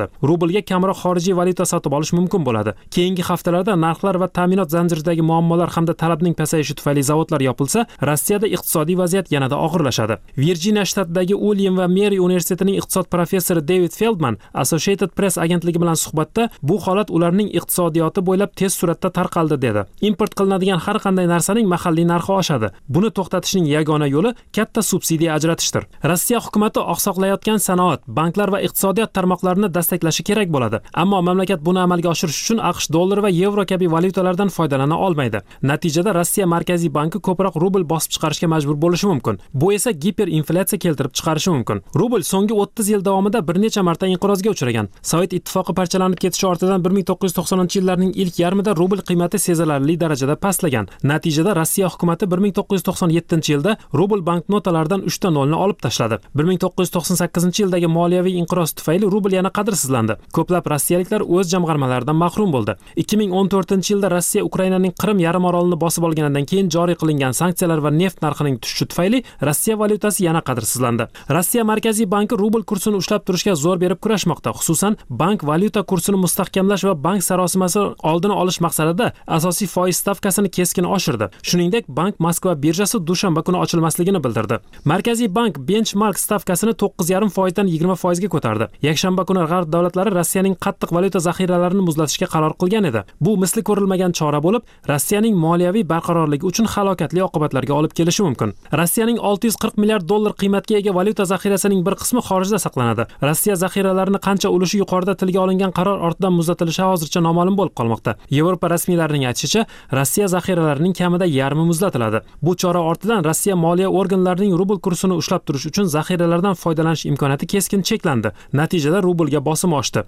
Rublga kamroq xorijiy valyuta sotib olish mumkin bo'ladi. Keyingi haftalarda narxlar va ta'minot zanjiridagi muammolar hamda talabning pasayishi tufayli zavodlar yopilsa, Rossiyada iqtisodiy vaziyat yanada og'irlashadi. Virjiniya shtatidagi Uilyam va Meri universitetining iqtisod professori David Feldman Associated Press agentligi bilan suhbatda bu holat ularning iqtisodiyoti bo'ylab tez suratda tarqaldi dedi. Import qilinadigan har qanday narsaning mahalliy narxi oshadi. Buni to'xtatishning yagona yo'li katta subsidiya ajratishdir. Rossiya hukumatı oqsoqlayotgan sanoat, banklar va iqtisodiyot tarmoqlarini dastaklashi kerak bo'ladi. Ammo mamlakat buni amalga oshirish uchun AQSh dollari va yevro kabi valyutalardan foydalana olmaydi. Natijada Rossiya Markaziy banki ko'proq rubl bosib chiqarishga majbur bo'lishi mumkin. Bu esa giperinflyatsiya keltirib chiqarishi mumkin. Rubl so'nggi o'ttiz yil davomida bir necha marta inqirozga uchragan. Sovet ittifoqi parchalanib ketishi ortidan bir ming to'qqiz yuz to'qsoninchi yillarning ilk yarmida rubl qiymati sezilarli darajada pastlagan. Natijada Rossiya hukumatı bir ming to'qqiz yuz to'qson yettinchi yilda rubl banknotalaridan uchta nolni olib tashladi. bir ming to'qqiz yuz to'qson sakkizinchi yildagi moliyaviy inqiroz tufayli rubl yana qadrsizlandi. Ko'plab rossiyaliklar o'z jamg'armalaridan mahrum bo'ldi. ikki ming o'n to'rtinchi yilda Rossiya Ukrainaning Qrim yarim orolini bosib olganidan keyin joriy qilingan sanksiyalar va neft narxining tushishi tufayli Rossiya valyutasi yana qadrsizlandi. Rossiya Markaziy banki rubl kursini ushlab turishga zo'r berib kurashmoqda. Xususan, bank valyuta kursini mustahkamlash va bank sarosimasi oldini olish maqsadida asosiy foiz stavkasini keskin oshirdi. Shuningdek, bank Moskva birjasi dushanba kuni ochilmasligini bildirdi. Markaziy bank benchmark stavkasini to'qqiz yarim foiz dan yigirma foiz ga ko'tardi. Yakshanba kuni G'arb davlatlari Rossiyaning qattiq valyuta zaxiralarini muzlatishga qaror qilgan edi. Bu misli ko'rilmagan chora bo'lib, Rossiyaning moliyaviy barqarorligi uchun halokatli oqibatlarga olib kelishi mumkin. Rossiyaning olti yuz qirq milliard dollar qiymatiga ega valyuta zaxirasining bir qismi xorijda saqlanadi. Rossiya zaxiralarini qancha ulushi yuqorida tilga olingan qaror ortidan muzlatilishi hozircha noma'lum bo'lib qolmoqda. Yevropa rasmiylarining aytishicha, Rossiya zaxiralarining kamida yarmi muzlatiladi. Bu chora ortidan Rossiya moliya organlarining rubl kursini ushlab turish uchun zaxiralardan foydalanish imkoniyati keskin cheklandi. Natijada rublga bosim oshdi.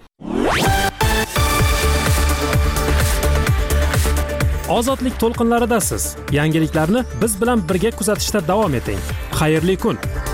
Ozodlik to'lqinlaridasiz. Yangiliklarni biz bilan birga kuzatishda davom eting. Xayrli kun.